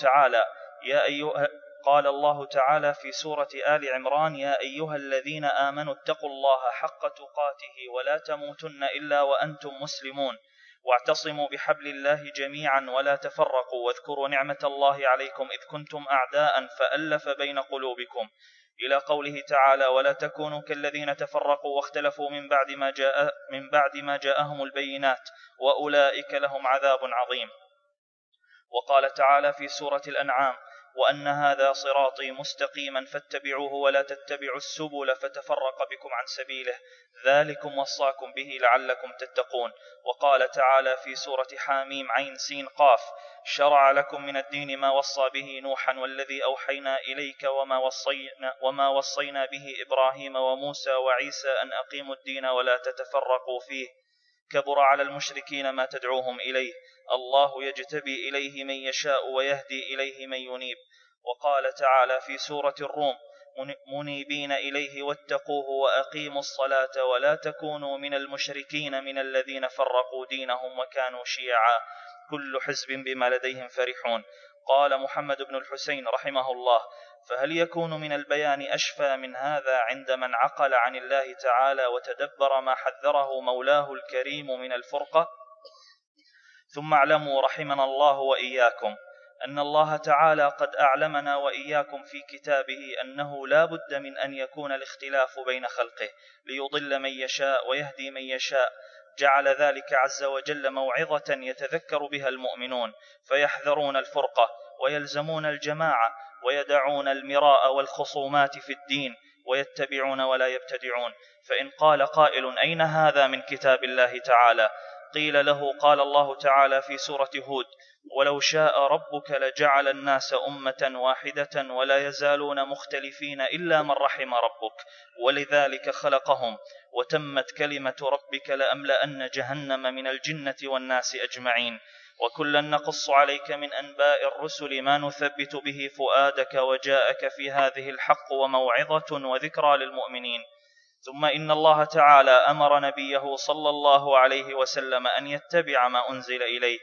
الله تعالى في سورة آل عمران: يا أيها الذين آمنوا اتقوا الله حق تقاته ولا تموتن إلا وأنتم مسلمون واعتصموا بحبل الله جميعا ولا تفرقوا واذكروا نعمة الله عليكم إذ كنتم أعداء فألف بين قلوبكم، إلى قوله تعالى: ولا تكونوا كالذين تفرقوا واختلفوا من بعد ما جاءهم البينات وأولئك لهم عذاب عظيم. وقال تعالى في سورة الأنعام: وأن هذا صراطي مستقيما فاتبعوه ولا تتبعوا السبل فتفرق بكم عن سبيله ذلكم وصاكم به لعلكم تتقون. وقال تعالى في سورة حاميم عين سين قاف: شرع لكم من الدين ما وصى به نوحا والذي أوحينا إليك وما وصينا به إبراهيم وموسى وعيسى أن أقيموا الدين ولا تتفرقوا فيه كبر على المشركين ما تدعوهم إليه الله يجتبي إليه من يشاء ويهدي إليه من ينيب. وقال تعالى في سورة الروم: منيبين إليه واتقوه وأقيموا الصلاة ولا تكونوا من المشركين من الذين فرقوا دينهم وكانوا شيعا كل حزب بما لديهم فرحون. قال محمد بن الحسين رحمه الله: فهل يكون من البيان أشفى من هذا عند من عقل عن الله تعالى وتدبر ما حذره مولاه الكريم من الفرقة؟ ثم اعلموا رحمنا الله وإياكم أن الله تعالى قد أعلمنا وإياكم في كتابه أنه لا بد من أن يكون الاختلاف بين خلقه ليضل من يشاء ويهدي من يشاء. جعل ذلك عز وجل موعظة يتذكر بها المؤمنون فيحذرون الفرقة ويلزمون الجماعة ويدعون المراء والخصومات في الدين ويتبعون ولا يبتدعون. فإن قال قائل: أين هذا من كتاب الله تعالى؟ قيل له: قال الله تعالى في سورة هود: ولو شاء ربك لجعل الناس أمة واحدة ولا يزالون مختلفين إلا من رحم ربك ولذلك خلقهم وتمت كلمة ربك لأملأن جهنم من الجنة والناس أجمعين. وكلا نقص عليك من أنباء الرسل ما نثبت به فؤادك وجاءك في هذه الحق وموعظة وذكرى للمؤمنين. ثم إن الله تعالى أمر نبيه صلى الله عليه وسلم أن يتبع ما أنزل إليه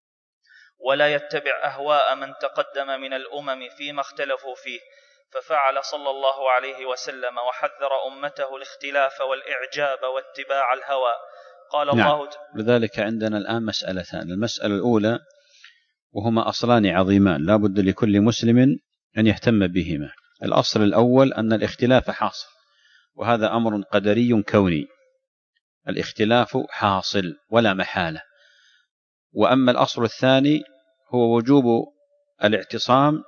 ولا يتبع أهواء من تقدم من الأمم فيما اختلفوا فيه، ففعل صلى الله عليه وسلم وحذر أمته الاختلاف والإعجاب واتباع الهوى. قال الله لذلك عندنا الآن مسألتان: المسألة الأولى وهما أصلان عظيمان لا بد لكل مسلم أن يهتم بهما. الأصل الأول أن الاختلاف حاصل، وهذا أمر قدري كوني، الاختلاف حاصل ولا محالة. وأما الأصل الثاني هو وجوب الاعتصام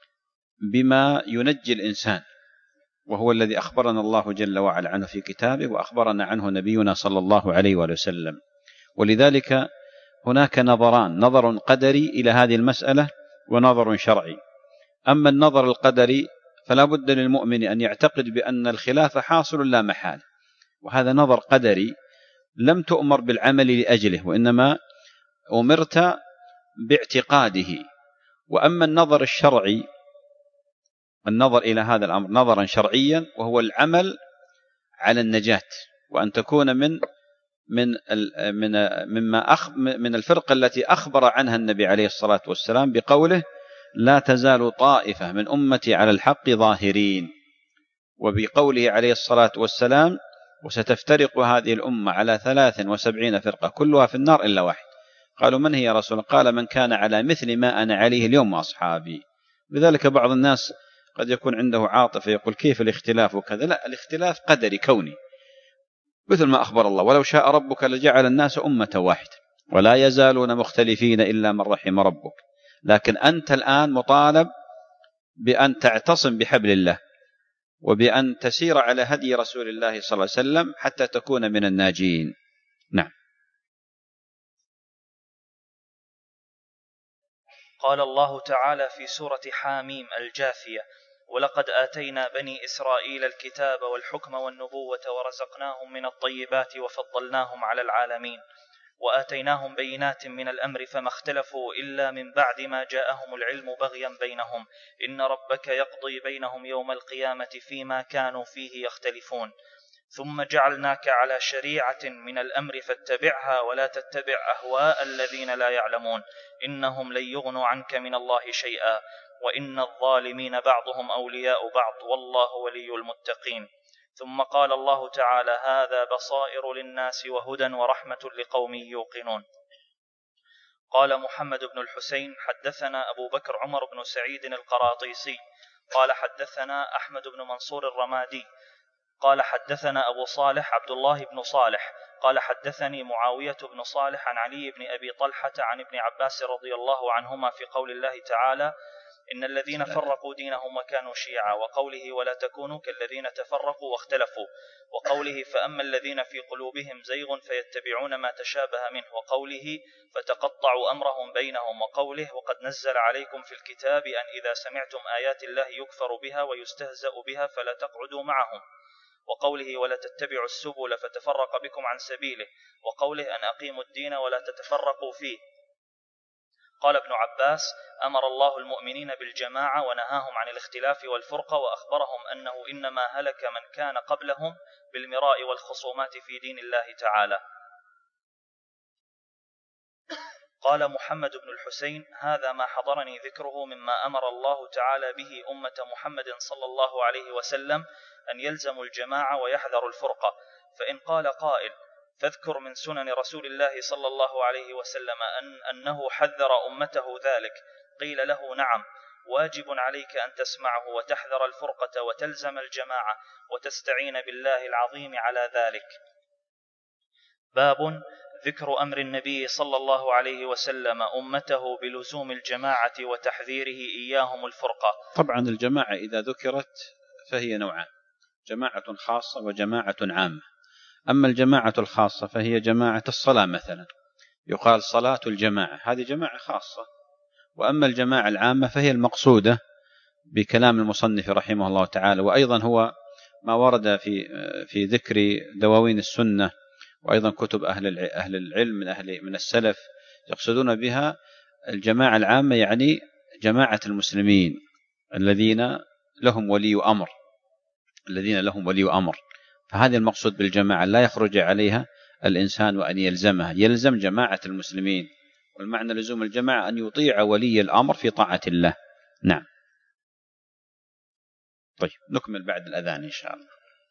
بما ينجي الإنسان، وهو الذي أخبرنا الله جل وعلا عنه في كتابه وأخبرنا عنه نبينا صلى الله عليه وسلم. ولذلك هناك نظران: نظر قدري إلى هذه المسألة ونظر شرعي. أما النظر القدري فلا بد للمؤمن أن يعتقد بأن الخلاف حاصل لا محال، وهذا نظر قدري لم تؤمر بالعمل لأجله، وإنما أمرت باعتقاده. وأما النظر الشرعي، النظر إلى هذا الأمر نظرا شرعيا، وهو العمل على النجاة، وأن تكون من الفرقة التي أخبر عنها النبي عليه الصلاة والسلام بقوله: لا تزال طائفة من أمتي على الحق ظاهرين، وبقوله عليه الصلاة والسلام: وستفترق هذه الأمة على 73 فرقة كلها في النار إلا واحد. قالوا: من هي يا رسول الله؟ قال: من كان على مثل ما أنا عليه اليوم وأصحابي. بذلك بعض الناس قد يكون عنده عاطفة يقول: كيف الاختلاف وكذا؟ لا، الاختلاف قدري كوني، مثل ما أخبر الله: ولو شاء ربك لجعل الناس أمة واحدة ولا يزالون مختلفين إلا من رحم ربك. لكن أنت الآن مطالب بأن تعتصم بحبل الله وبأن تسير على هدي رسول الله صلى الله عليه وسلم حتى تكون من الناجين. نعم. قال الله تعالى في سورة حاميم الجاثية: ولقد آتينا بني إسرائيل الكتاب والحكم والنبوة ورزقناهم من الطيبات وفضلناهم على العالمين وآتيناهم بينات من الأمر فما اختلفوا إلا من بعد ما جاءهم العلم بغيا بينهم إن ربك يقضي بينهم يوم القيامة فيما كانوا فيه يختلفون. ثم جعلناك على شريعة من الأمر فاتبعها ولا تتبع أهواء الذين لا يعلمون إنهم لن يغنوا عنك من الله شيئا وإن الظالمين بعضهم أولياء بعض والله ولي المتقين. ثم قال الله تعالى: هذا بصائر للناس وهدى ورحمة لقوم يوقنون. قال محمد بن الحسين: حدثنا أبو بكر عمر بن سعيد القراطيسي قال حدثنا أحمد بن منصور الرمادي قال حدثنا أبو صالح عبد الله بن صالح قال حدثني معاوية بن صالح عن علي بن أبي طلحة عن ابن عباس رضي الله عنهما في قول الله تعالى: إن الذين فرقوا دينهم وكانوا شيعا، وقوله: ولا تكونوا كالذين تفرقوا واختلفوا، وقوله: فأما الذين في قلوبهم زيغ فيتبعون ما تشابه منه، وقوله: فتقطعوا أمرهم بينهم، وقوله: وقد نزل عليكم في الكتاب أن إذا سمعتم آيات الله يكفر بها ويستهزأ بها فلا تقعدوا معهم، وقوله: ولا تتبعوا السبل فتفرق بكم عن سبيله، وقوله: أن أقيموا الدين ولا تتفرقوا فيه. قال ابن عباس: أمر الله المؤمنين بالجماعة ونهاهم عن الاختلاف والفرقة، وأخبرهم أنه إنما هلك من كان قبلهم بالمراء والخصومات في دين الله تعالى. قال محمد بن الحسين: هذا ما حضرني ذكره مما أمر الله تعالى به أمة محمد صلى الله عليه وسلم أن يلزموا الجماعة ويحذروا الفرقة. فإن قال قائل: فاذكر من سنن رسول الله صلى الله عليه وسلم أنه حذر أمته ذلك، قيل له: نعم، واجب عليك أن تسمعه وتحذر الفرقة وتلزم الجماعة وتستعين بالله العظيم على ذلك. باب ذكر أمر النبي صلى الله عليه وسلم أمته بلزوم الجماعة وتحذيره إياهم الفرقة. طبعا الجماعة إذا ذكرت فهي نوعان: جماعة خاصة وجماعة عامة. أما الجماعة الخاصة فهي جماعة الصلاة مثلا، يقال صلاة الجماعة، هذه جماعة خاصة. وأما الجماعة العامة فهي المقصودة بكلام المصنف رحمه الله تعالى، وأيضا هو ما ورد في ذكر دواوين السنة، وأيضا كتب أهل العلم من السلف يقصدون بها الجماعة العامة، يعني جماعة المسلمين الذين لهم ولي أمر، فهذا المقصود بالجماعة، لا يخرج عليها الإنسان وأن يلزمها، يلزم جماعة المسلمين. والمعنى لزوم الجماعة أن يطيع ولي الأمر في طاعة الله. نعم. طيب نكمل بعد الأذان إن شاء الله.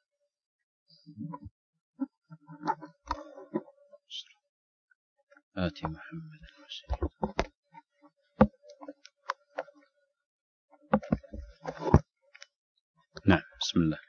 آتي محمد المسيح. نعم، بسم الله.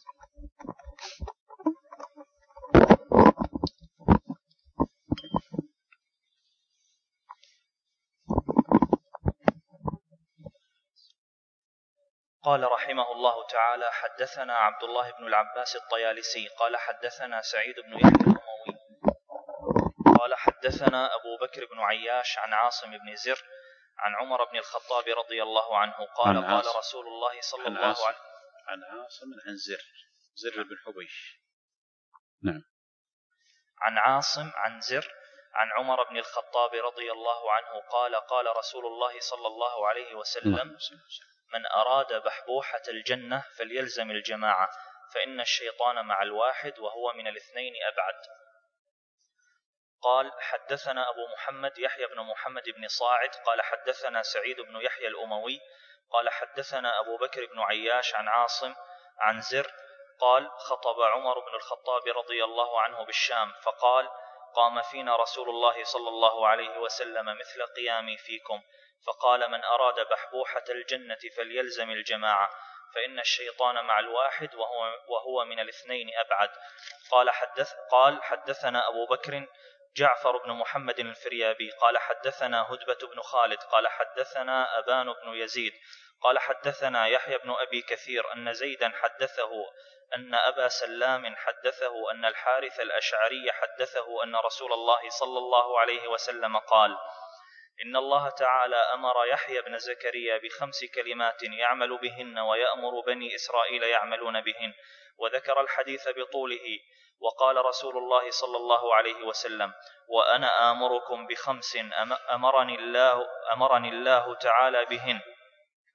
قال رحمه الله تعالى: حدثنا عبد الله بن العباس الطيالسي قال حدثنا سعيد بن يحيى الأموي قال حدثنا أبو بكر بن عياش عن عاصم بن زر عن عمر بن الخطاب رضي الله عنه قال: قال رسول الله صلى الله عليه وسلم عن عاصم عن زر بن حبيش. نعم. عن عاصم عن زر عن عمر بن الخطاب رضي الله عنه قال: قال رسول الله صلى الله عليه وسلم: من أراد بحبوحة الجنة فليلزم الجماعة، فإن الشيطان مع الواحد وهو من الاثنين أبعد. قال: حدثنا أبو محمد يحيى بن محمد بن صاعد قال حدثنا سعيد بن يحيى الأموي قال حدثنا أبو بكر بن عياش عن عاصم عن زر قال: خطب عمر بن الخطاب رضي الله عنه بالشام فقال: قام فينا رسول الله صلى الله عليه وسلم مثل قيامي فيكم، فقال: من أراد بحبوحة الجنة فليلزم الجماعة، فإن الشيطان مع الواحد وهو من الاثنين أبعد. قال حدثنا أبو بكر جعفر بن محمد الفريابي قال حدثنا هدبة بن خالد قال حدثنا أبان بن يزيد قال حدثنا يحيى بن أبي كثير أن زيدا حدثه أن أبا سلام حدثه أن الحارث الأشعري حدثه أن رسول الله صلى الله عليه وسلم قال: إن الله تعالى أمر يحيى بن زكريا ب5 كلمات يعمل بهن ويأمر بني إسرائيل يعملون بهن، وذكر الحديث بطوله. وقال رسول الله صلى الله عليه وسلم: وأنا آمركم ب5 أمرني الله تعالى بهن: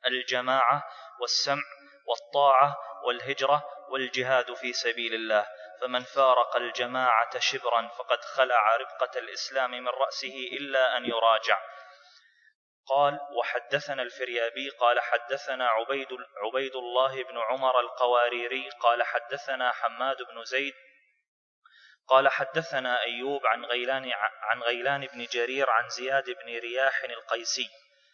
الجماعة والسمع والطاعة والهجرة والجهاد في سبيل الله. فمن فارق الجماعة شبرا فقد خلع ربقة الإسلام من رأسه إلا أن يراجع. قال: وحدثنا الفريابي قال حدثنا عبيد الله بن عمر القواريري قال حدثنا حماد بن زيد قال حدثنا أيوب عن غيلان بن جرير عن زياد بن رياح القيسي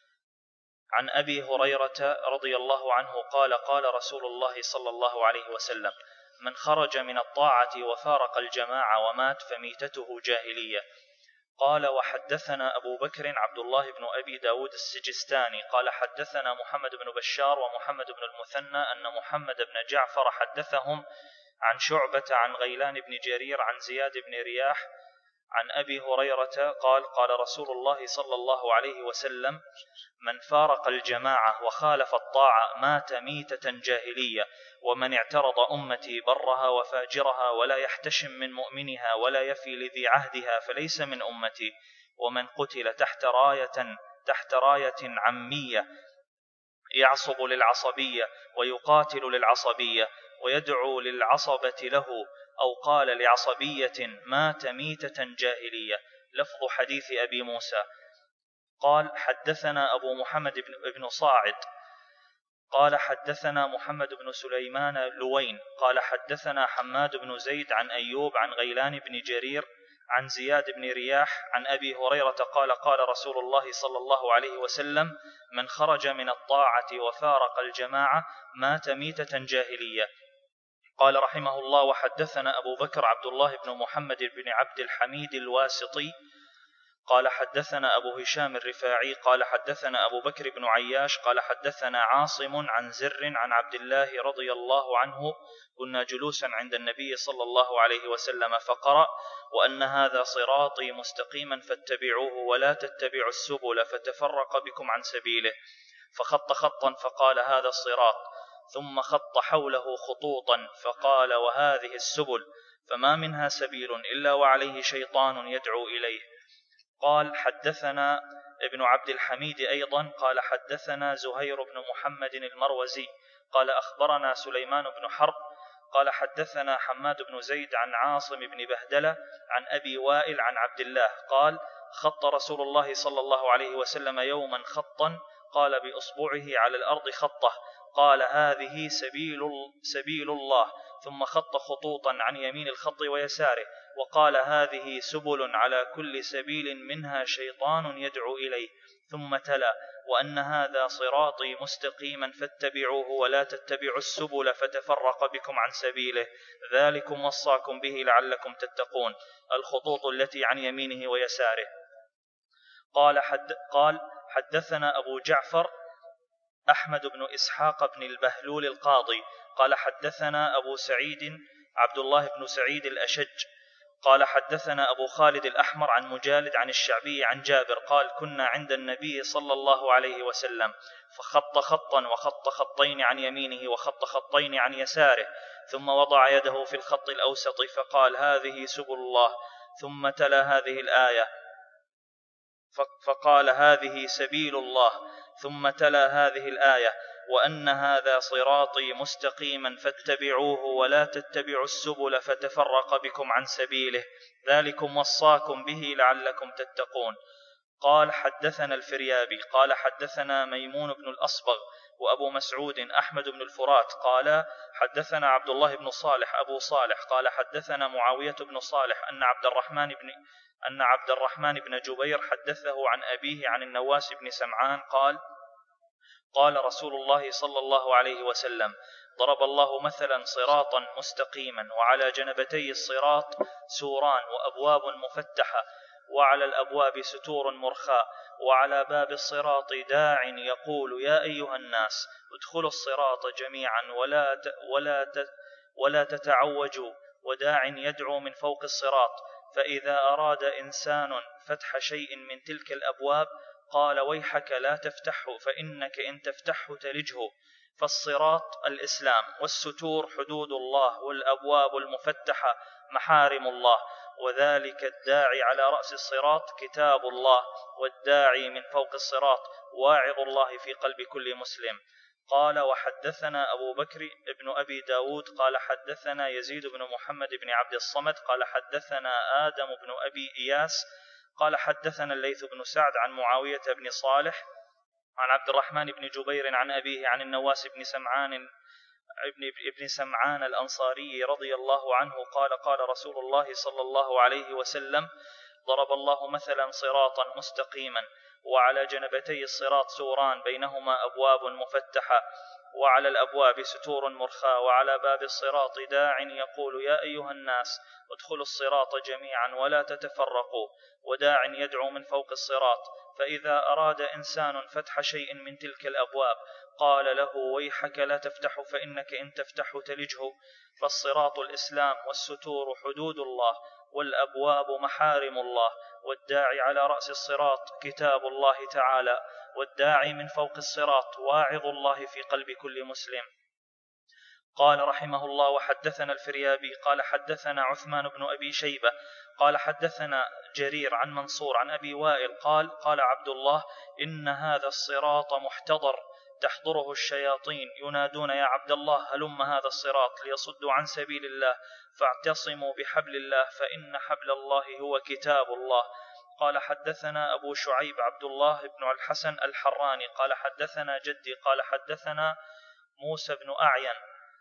عن أبي هريرة رضي الله عنه قال: قال رسول الله صلى الله عليه وسلم: من خرج من الطاعة وفارق الجماعة ومات فميتته جاهلية. قال: وحدثنا أبو بكر عبد الله بن أبي داود السجستاني قال حدثنا محمد بن بشار ومحمد بن المثنى أن محمد بن جعفر حدثهم عن شعبة عن غيلان بن جرير عن زياد بن رياح عن أبي هريرة قال: قال رسول الله صلى الله عليه وسلم: من فارق الجماعة وخالف الطاعة مات ميتة جاهلية. ومن اعترض أمتي برها وفاجرها ولا يحتشم من مؤمنها ولا يفي لذي عهدها فليس من أمتي. ومن قتل تحت راية عمية يعصب للعصبية ويقاتل للعصبية ويدعو للعصبة له أو قال لعصبية مات ميتة جاهلية. لفظ حديث أبي موسى. قال: حدثنا أبو محمد بن صاعد قال حدثنا محمد بن سليمان لوين قال حدثنا حماد بن زيد عن أيوب عن غيلان بن جرير عن زياد بن رياح عن أبي هريرة قال: قال رسول الله صلى الله عليه وسلم: من خرج من الطاعة وفارق الجماعة مات ميتة جاهلية. قال رحمه الله: وحدثنا أبو بكر عبد الله بن محمد بن عبد الحميد الواسطي قال حدثنا أبو هشام الرفاعي قال حدثنا أبو بكر بن عياش قال حدثنا عاصم عن زر عن عبد الله رضي الله عنه: كنا جلوسا عند النبي صلى الله عليه وسلم فقرأ: وأن هذا صراطي مستقيما فاتبعوه ولا تتبعوا السبل فتفرق بكم عن سبيله. فخط خطا فقال: هذا الصراط. ثم خط حوله خطوطا فقال: وهذه السبل. فما منها سبيل إلا وعليه شيطان يدعو إليه. قال: حدثنا ابن عبد الحميد أيضا قال حدثنا زهير بن محمد المروزي قال أخبرنا سليمان بن حرب قال حدثنا حماد بن زيد عن عاصم بن بهدلة عن أبي وائل عن عبد الله قال: خط رسول الله صلى الله عليه وسلم يوما خطا قال بأصبعه على الأرض خطه قال: هذه سبيل الله. ثم خط خطوطا عن يمين الخط ويساره وقال: هذه سبل على كل سبيل منها شيطان يدعو إليه. ثم تلا: وأن هذا صراطي مستقيما فاتبعوه ولا تتبعوا السبل فتفرق بكم عن سبيله. ذلكم وصاكم به لعلكم تتقون. الخطوط التي عن يمينه ويساره. قال حدثنا أبو جعفر أحمد بن إسحاق بن البهلول القاضي قال حدثنا أبو سعيد عبد الله بن سعيد الأشج قال حدثنا أبو خالد الأحمر عن مجالد عن الشعبي عن جابر قال: كنا عند النبي صلى الله عليه وسلم فخط خطا وخط خطين عن يمينه وخط خطين عن يساره ثم وضع يده في الخط الأوسط فقال: هذه سبل الله. ثم تلا هذه الآية فقال: هذه سبيل الله. ثم تلا هذه الآية: وأن هذا صراطي مستقيما فاتبعوه ولا تتبعوا السبل فتفرق بكم عن سبيله. ذلكم وصاكم به لعلكم تتقون. قال: حدثنا الفريابي قال حدثنا ميمون بن الأصبغ وأبو مسعود أحمد بن الفرات قال حدثنا عبد الله بن صالح أبو صالح قال حدثنا معاوية بن صالح أن عبد الرحمن بن جبير حدثه عن أبيه عن النواس بن سمعان قال: قال رسول الله صلى الله عليه وسلم: ضرب الله مثلا صراطا مستقيما وعلى جنبتي الصراط سوران وأبواب مفتحة وعلى الأبواب ستور مرخاء وعلى باب الصراط داع يقول: يا أيها الناس ادخلوا الصراط جميعا ولا تتعوجوا، وداع يدعو من فوق الصراط. فإذا أراد إنسان فتح شيء من تلك الأبواب قال: ويحك لا تفتحه فإنك إن تفتحه تلجه. فالصراط الإسلام، والستور حدود الله، والأبواب المفتحة محارم الله. وذلك الداعي على رأس الصراط كتاب الله، والداعي من فوق الصراط واعظ الله في قلب كل مسلم. قال وحدثنا أبو بكر بن أبي داود قال حدثنا يزيد بن محمد بن عبد الصمد قال حدثنا آدم بن أبي إياس قال حدثنا الليث بن سعد عن معاوية بن صالح عن عبد الرحمن بن جبير عن أبيه عن النواس بن سمعان الأنصاري رضي الله عنه قال قال رسول الله صلى الله عليه وسلم ضرب الله مثلا صراطا مستقيما وعلى جنبتي الصراط سوران بينهما أبواب مفتحة وعلى الأبواب ستور مرخاة وعلى باب الصراط داع يقول يا أيها الناس ادخلوا الصراط جميعا ولا تتفرقوا وداع يدعو من فوق الصراط فإذا أراد إنسان فتح شيء من تلك الأبواب قال له ويحك لا تفتح فإنك إن تفتح تلجه فالصراط الإسلام والستور حدود الله والأبواب محارم الله والداعي على رأس الصراط كتاب الله تعالى والداعي من فوق الصراط واعظ الله في قلب كل مسلم. قال رحمه الله وحدثنا الفريابي قال حدثنا عثمان بن أبي شيبة قال حدثنا جرير عن منصور عن أبي وائل قال عبد الله إن هذا الصراط محتضر تحضره الشياطين ينادون يا عبد الله هلم هذا الصراط ليصدوا عن سبيل الله فاعتصموا بحبل الله فإن حبل الله هو كتاب الله. قال حدثنا أبو شعيب عبد الله بن الحسن الحراني قال حدثنا جدي قال حدثنا موسى بن أعين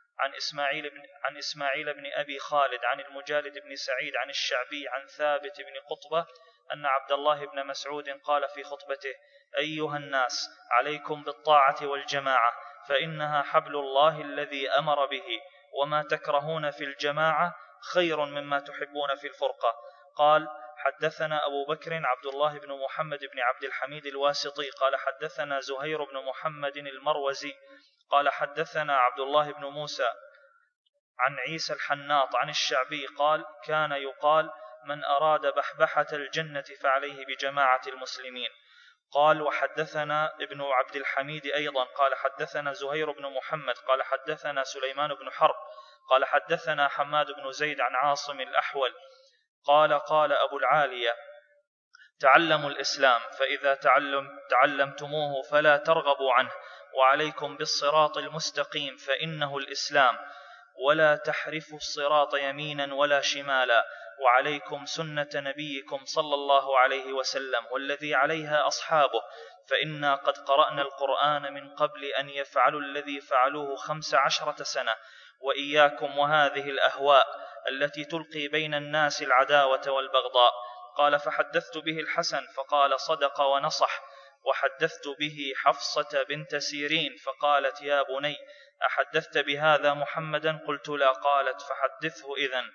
عن إسماعيل بن أبي خالد عن المجالد بن سعيد عن الشعبي عن ثابت بن قطبة أن عبد الله بن مسعود قال في خطبته أيها الناس عليكم بالطاعة والجماعة فإنها حبل الله الذي أمر به وما تكرهون في الجماعة خير مما تحبون في الفرقة. قال حدثنا أبو بكر عبد الله بن محمد بن عبد الحميد الواسطي قال حدثنا زهير بن محمد المروزي قال حدثنا عبد الله بن موسى عن عيسى الحناط عن الشعبي قال كان يقال من أراد بحبحة الجنة فعليه بجماعة المسلمين. قال وحدثنا ابن عبد الحميد أيضا قال حدثنا زهير بن محمد قال حدثنا سليمان بن حرب قال حدثنا حماد بن زيد عن عاصم الأحول قال أبو العالية تعلموا الإسلام فإذا تعلمتموه فلا ترغبوا عنه وعليكم بالصراط المستقيم فإنه الإسلام ولا تحرفوا الصراط يمينا ولا شمالا وعليكم سنة نبيكم صلى الله عليه وسلم والذي عليها أصحابه فإنا قد قرأنا القرآن من قبل أن يفعلوا الذي فعلوه 15 سنة وإياكم وهذه الأهواء التي تلقي بين الناس العداوة والبغضاء. قال فحدثت به الحسن فقال صدق ونصح وحدثت به حفصة بنت سيرين فقالت يا بني أحدثت بهذا محمدا قلت لا قالت فحدثه إذن.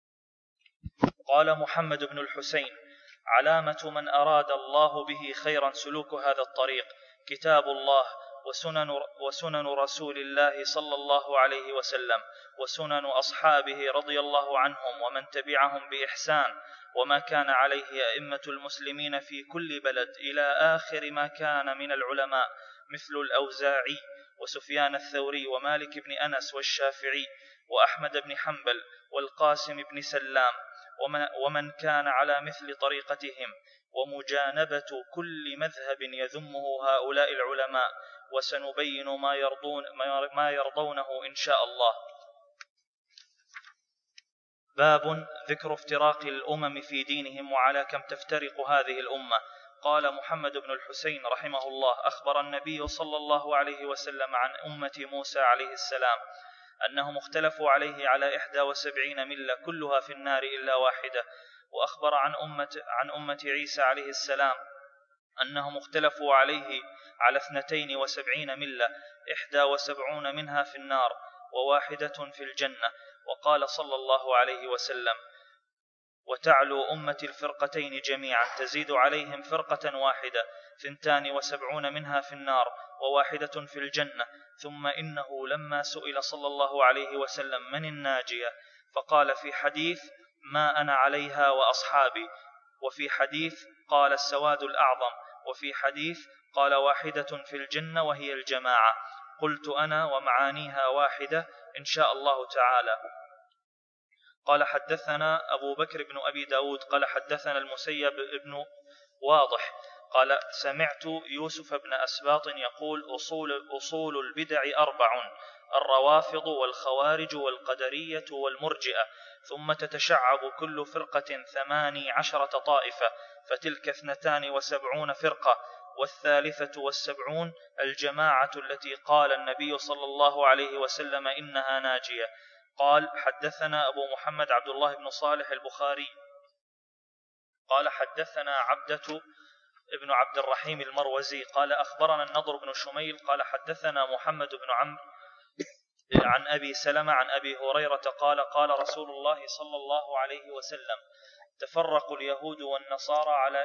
قال محمد بن الحسين علامة من أراد الله به خيرا سلوك هذا الطريق كتاب الله وسنن رسول الله صلى الله عليه وسلم وسنن أصحابه رضي الله عنهم ومن تبعهم بإحسان وما كان عليه أئمة المسلمين في كل بلد إلى آخر ما كان من العلماء مثل الأوزاعي وسفيان الثوري ومالك بن أنس والشافعي وأحمد بن حنبل والقاسم بن سلام ومن كان على مثل طريقتهم ومجانبة كل مذهب يذمه هؤلاء العلماء وسنبين ما يرضونه إن شاء الله. باب ذكر افتراق الأمم في دينهم وعلى كم تفترق هذه الأمة. قال محمد بن الحسين رحمه الله أخبر النبي صلى الله عليه وسلم عن أمة موسى عليه السلام أنهم اختلفوا عليه على 71 ملة كلها في النار إلا واحدة. وأخبر عن أمة عيسى عليه السلام أنهم اختلفوا عليه على 72 ملة 71 منها في النار وواحدة في الجنة. وقال صلى الله عليه وسلم وتعلو أمتي الفرقتين جميعا تزيد عليهم فرقة واحدة 72 منها في النار وواحدة في الجنة. ثم إنه لما سئل صلى الله عليه وسلم من الناجية فقال في حديث ما أنا عليها وأصحابي وفي حديث قال السواد الأعظم وفي حديث قال واحدة في الجنة وهي الجماعة. قلت أنا ومعانيها واحدة إن شاء الله تعالى. قال حدثنا أبو بكر بن أبي داود قال حدثنا المسيب بن واضح قال سمعت يوسف بن أسباط يقول أصول البدع 4: الروافض والخوارج والقدرية والمرجئة، ثم تتشعب كل فرقة 18 طائفة، فتلك 72 فرقة، والثالثة والسبعون الجماعة التي قال النبي صلى الله عليه وسلم إنها ناجية. قال حدثنا أبو محمد عبد الله بن صالح البخاري قال حدثنا عبدة ابن عبد الرحيم المروزي قال أخبرنا النضر بن شميل قال حدثنا محمد بن عمرو عن أبي سلمة عن أبي هريرة قال قال رسول الله صلى الله عليه وسلم: تفرق اليهود والنصارى على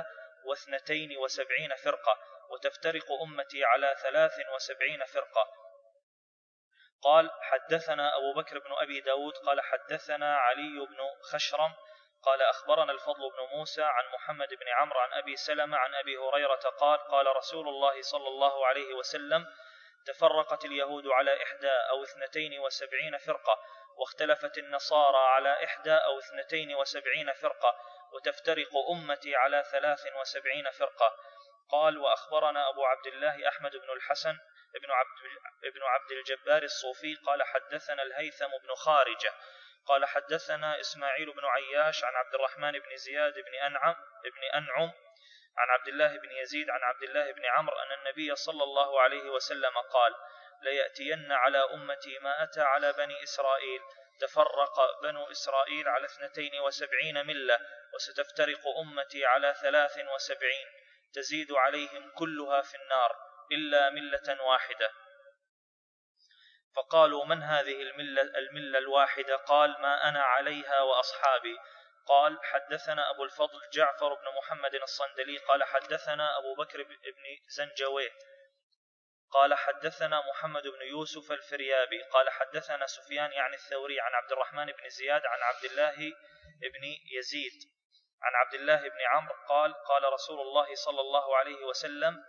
71 فرقة، وتفترق أمتي على 73 فرقة. قال حدثنا أبو بكر بن أبي داود قال حدثنا علي بن خشرم قال أخبرنا الفضل بن موسى عن محمد بن عمرو عن أبي سلمة عن أبي هريرة قال قال رسول الله صلى الله عليه وسلم: تفرقت اليهود على 71 فرقة، واختلفت النصارى على 71 فرقة، وتفترق أمتي على 73 فرقة. قال وأخبرنا أبو عبد الله أحمد بن الحسن ابن عبد الجبار الصوفي قال حدثنا الهيثم بن خارجة قال حدثنا إسماعيل بن عياش عن عبد الرحمن بن زياد بن أنعم عن عبد الله بن يزيد عن عبد الله بن عمرو أن النبي صلى الله عليه وسلم قال: ليأتين على أمتي ما أتى على بني إسرائيل، تفرق بنو إسرائيل على 72 ملة، وستفترق أمتي على 73 تزيد عليهم كلها في النار إلا ملة واحدة. فقالوا: من هذه الملة الواحدة؟ قال: ما أنا عليها وأصحابي. قال حدثنا أبو الفضل جعفر بن محمد الصندلي قال حدثنا أبو بكر بن زنجويه قال حدثنا محمد بن يوسف الفريابي قال حدثنا سفيان يعني الثوري عن عبد الرحمن بن زياد عن عبد الله بن يزيد عن عبد الله بن عمرو قال قال رسول الله صلى الله عليه وسلم: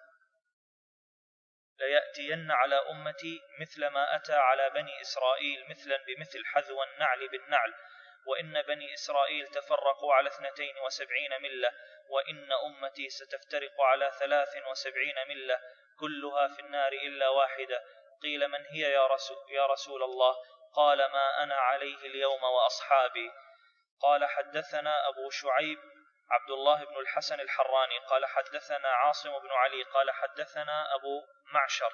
ليأتين على أمتي مثل ما أتى على بني إسرائيل مثلا بمثل حذو النعل بالنعل، وإن بني إسرائيل تفرقوا على 72 ملة، وإن أمتي ستفترق على 73 ملة كلها في النار إلا واحدة. قيل: من هي يا رسول الله؟ قال: ما أنا عليه اليوم وأصحابي. قال حدثنا أبو شعيب عبد الله بن الحسن الحراني قال حدثنا عاصم بن علي قال حدثنا أبو معشر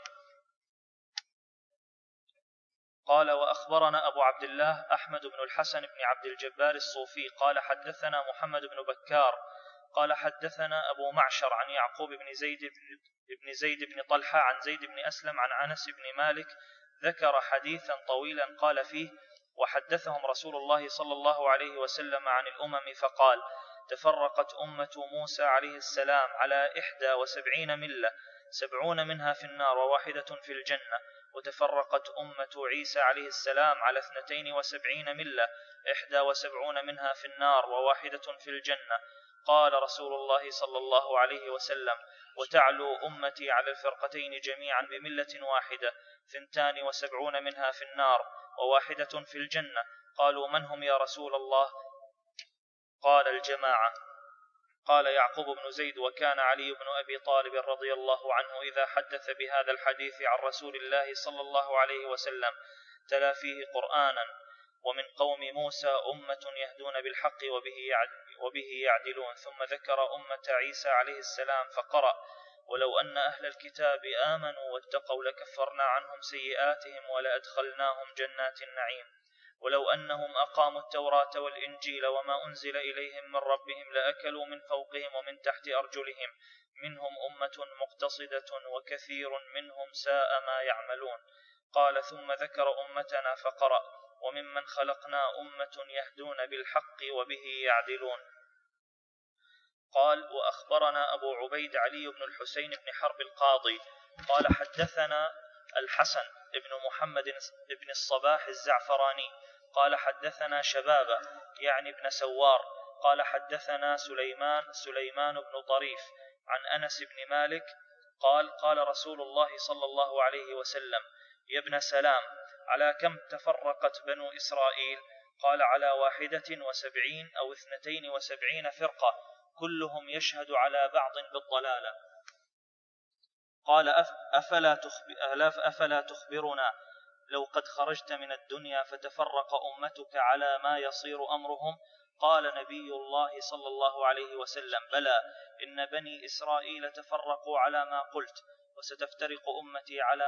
قال وأخبرنا أبو عبد الله أحمد بن الحسن بن عبد الجبار الصوفي قال حدثنا محمد بن بكار قال حدثنا أبو معشر عن يعقوب بن زيد بن طلحة عن زيد بن أسلم عن أنس بن مالك، ذكر حديثا طويلا قال فيه: وحدثهم رسول الله صلى الله عليه وسلم عن الأمم فقال: تفرقت أمة موسى عليه السلام على 71 ملة، 70 منها في النار وواحدة في الجنة. وتفرقت أمة عيسى عليه السلام على 72 ملة، 71 منها في النار وواحدة في الجنة. قال رسول الله صلى الله عليه وسلم: وتعلو أمتي على الفرقتين جميعا بملة واحدة، 72 منها في النار وواحدة في الجنة. قالوا: من هم يا رسول الله؟ قال: الجماعة. قال يعقوب بن زيد: وكان علي بن أبي طالب رضي الله عنه إذا حدث بهذا الحديث عن رسول الله صلى الله عليه وسلم تلا فيه قرآنا: ومن قوم موسى أمة يهدون بالحق وبه يعدلون. ثم ذكر أمة عيسى عليه السلام فقرأ: ولو أن أهل الكتاب آمنوا واتقوا لكفرنا عنهم سيئاتهم ولأدخلناهم جنات النعيم. ولو أنهم أقاموا التوراة والإنجيل وما أنزل إليهم من ربهم لأكلوا من فوقهم ومن تحت أرجلهم، منهم أمة مقتصدة وكثير منهم ساء ما يعملون. قال ثم ذكر أمتنا فقرأ: وممن خلقنا أمة يهدون بالحق وبه يعدلون. قال وأخبرنا أبو عبيد علي بن الحسين بن حرب القاضي قال حدثنا الحسن بن محمد بن الصباح الزعفراني قال حدثنا شبابة يعني ابن سوار قال حدثنا سليمان بن طريف عن أنس بن مالك قال قال رسول الله صلى الله عليه وسلم: يا ابن سلام، على كم تفرقت بنو إسرائيل؟ قال: على 71 أو 72 فرقة. كلهم يشهد على بعض بالضلالة. قال أفلا تخبرنا لو قد خرجت من الدنيا فتفرق أمتك على ما يصير أمرهم؟ قال نبي الله صلى الله عليه وسلم: بلى، إن بني إسرائيل تفرقوا على ما قلت، وستفترق أمتي على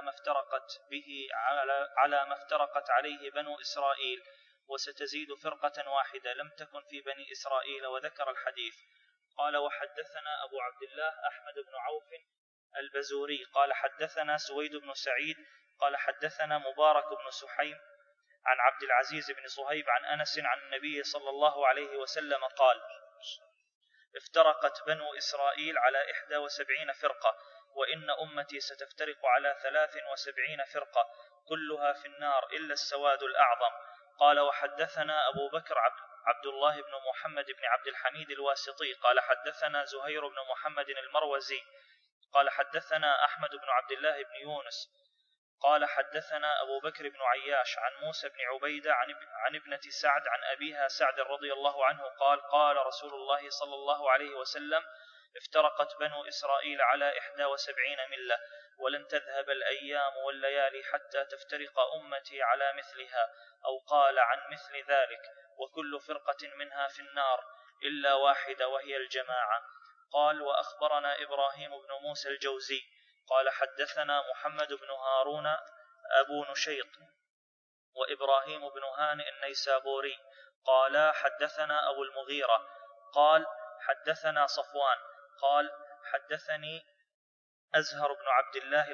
ما افترقت عليه بنو إسرائيل، وستزيد فرقة واحدة لم تكن في بني إسرائيل. وذكر الحديث. قال: وحدثنا أبو عبد الله أحمد بن عوف البزوري قال حدثنا سويد بن سعيد قال حدثنا مبارك بن سحيم عن عبد العزيز بن صهيب عن أنس عن النبي صلى الله عليه وسلم قال: افترقت بنو إسرائيل على 71 فرقة، وإن أمتي ستفترق على 73 فرقة، كلها في النار إلا السواد الأعظم. قال: وحدثنا أبو بكر عبد الله بن محمد بن عبد الحميد الواسطي قال حدثنا زهير بن محمد المروزي قال حدثنا أحمد بن عبد الله بن يونس قال حدثنا أبو بكر بن عياش عن موسى بن عبيدة عن ابنة سعد عن أبيها سعد رضي الله عنه قال: قال رسول الله صلى الله عليه وسلم: افترقت بنو إسرائيل على 71 ملة، ولن تذهب الأيام والليالي حتى تفترق أمتي على مثلها، أو قال عن مثل ذلك، وكل فرقة منها في النار إلا واحدة وهي الجماعة. قال: وأخبرنا إبراهيم بن موسى الجوزي قال حدثنا محمد بن هارون أبو نشيط وإبراهيم بن هانئ النيسابوري قال حدثنا أبو المغيرة قال حدثنا صفوان قال حدثني أزهر بن عبد الله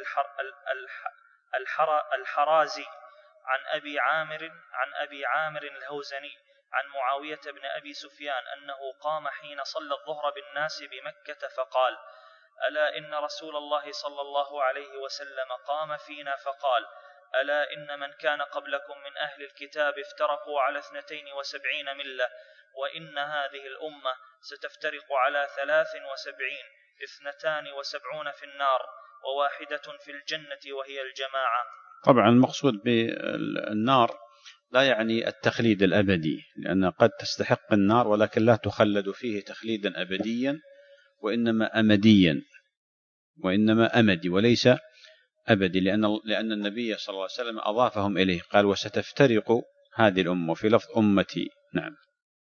الحرازي عن أبي عامر الهوزني عن معاوية بن أبي سفيان أنه قام حين صلى الظهر بالناس بمكة فقال: ألا إن رسول الله صلى الله عليه وسلم قام فينا فقال: ألا إن من كان قبلكم من أهل الكتاب افترقوا على 72 ملة، وإن هذه الأمة ستفترق على 73، 72 في النار وواحدة في الجنة وهي الجماعة. طبعا المقصود بالنار لا يعني التخليد الأبدي، لأن قد تستحق النار ولكن لا تخلد فيه تخليدا أبديا، وإنما أمدي وليس أبدي، لأن النبي صلى الله عليه وسلم أضافهم إليه، قال: وستفترق هذه الأمة، في لفظ أمتي. نعم.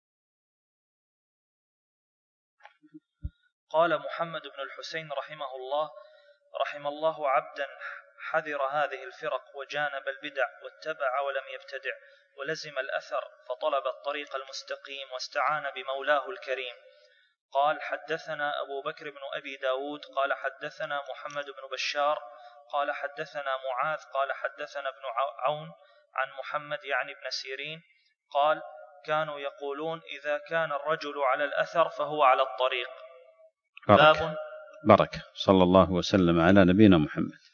قال محمد بن الحسين رحم الله عبدا حذر هذه الفرق وجانب البدع واتبع ولم يبتدع ولزم الأثر فطلب الطريق المستقيم واستعان بمولاه الكريم. قال: حدثنا أبو بكر بن أبي داود قال حدثنا محمد بن بشار قال حدثنا معاذ قال حدثنا ابن عون عن محمد يعني ابن سيرين قال: كانوا يقولون إذا كان الرجل على الأثر فهو على الطريق. بارك صلى الله وسلم على نبينا محمد.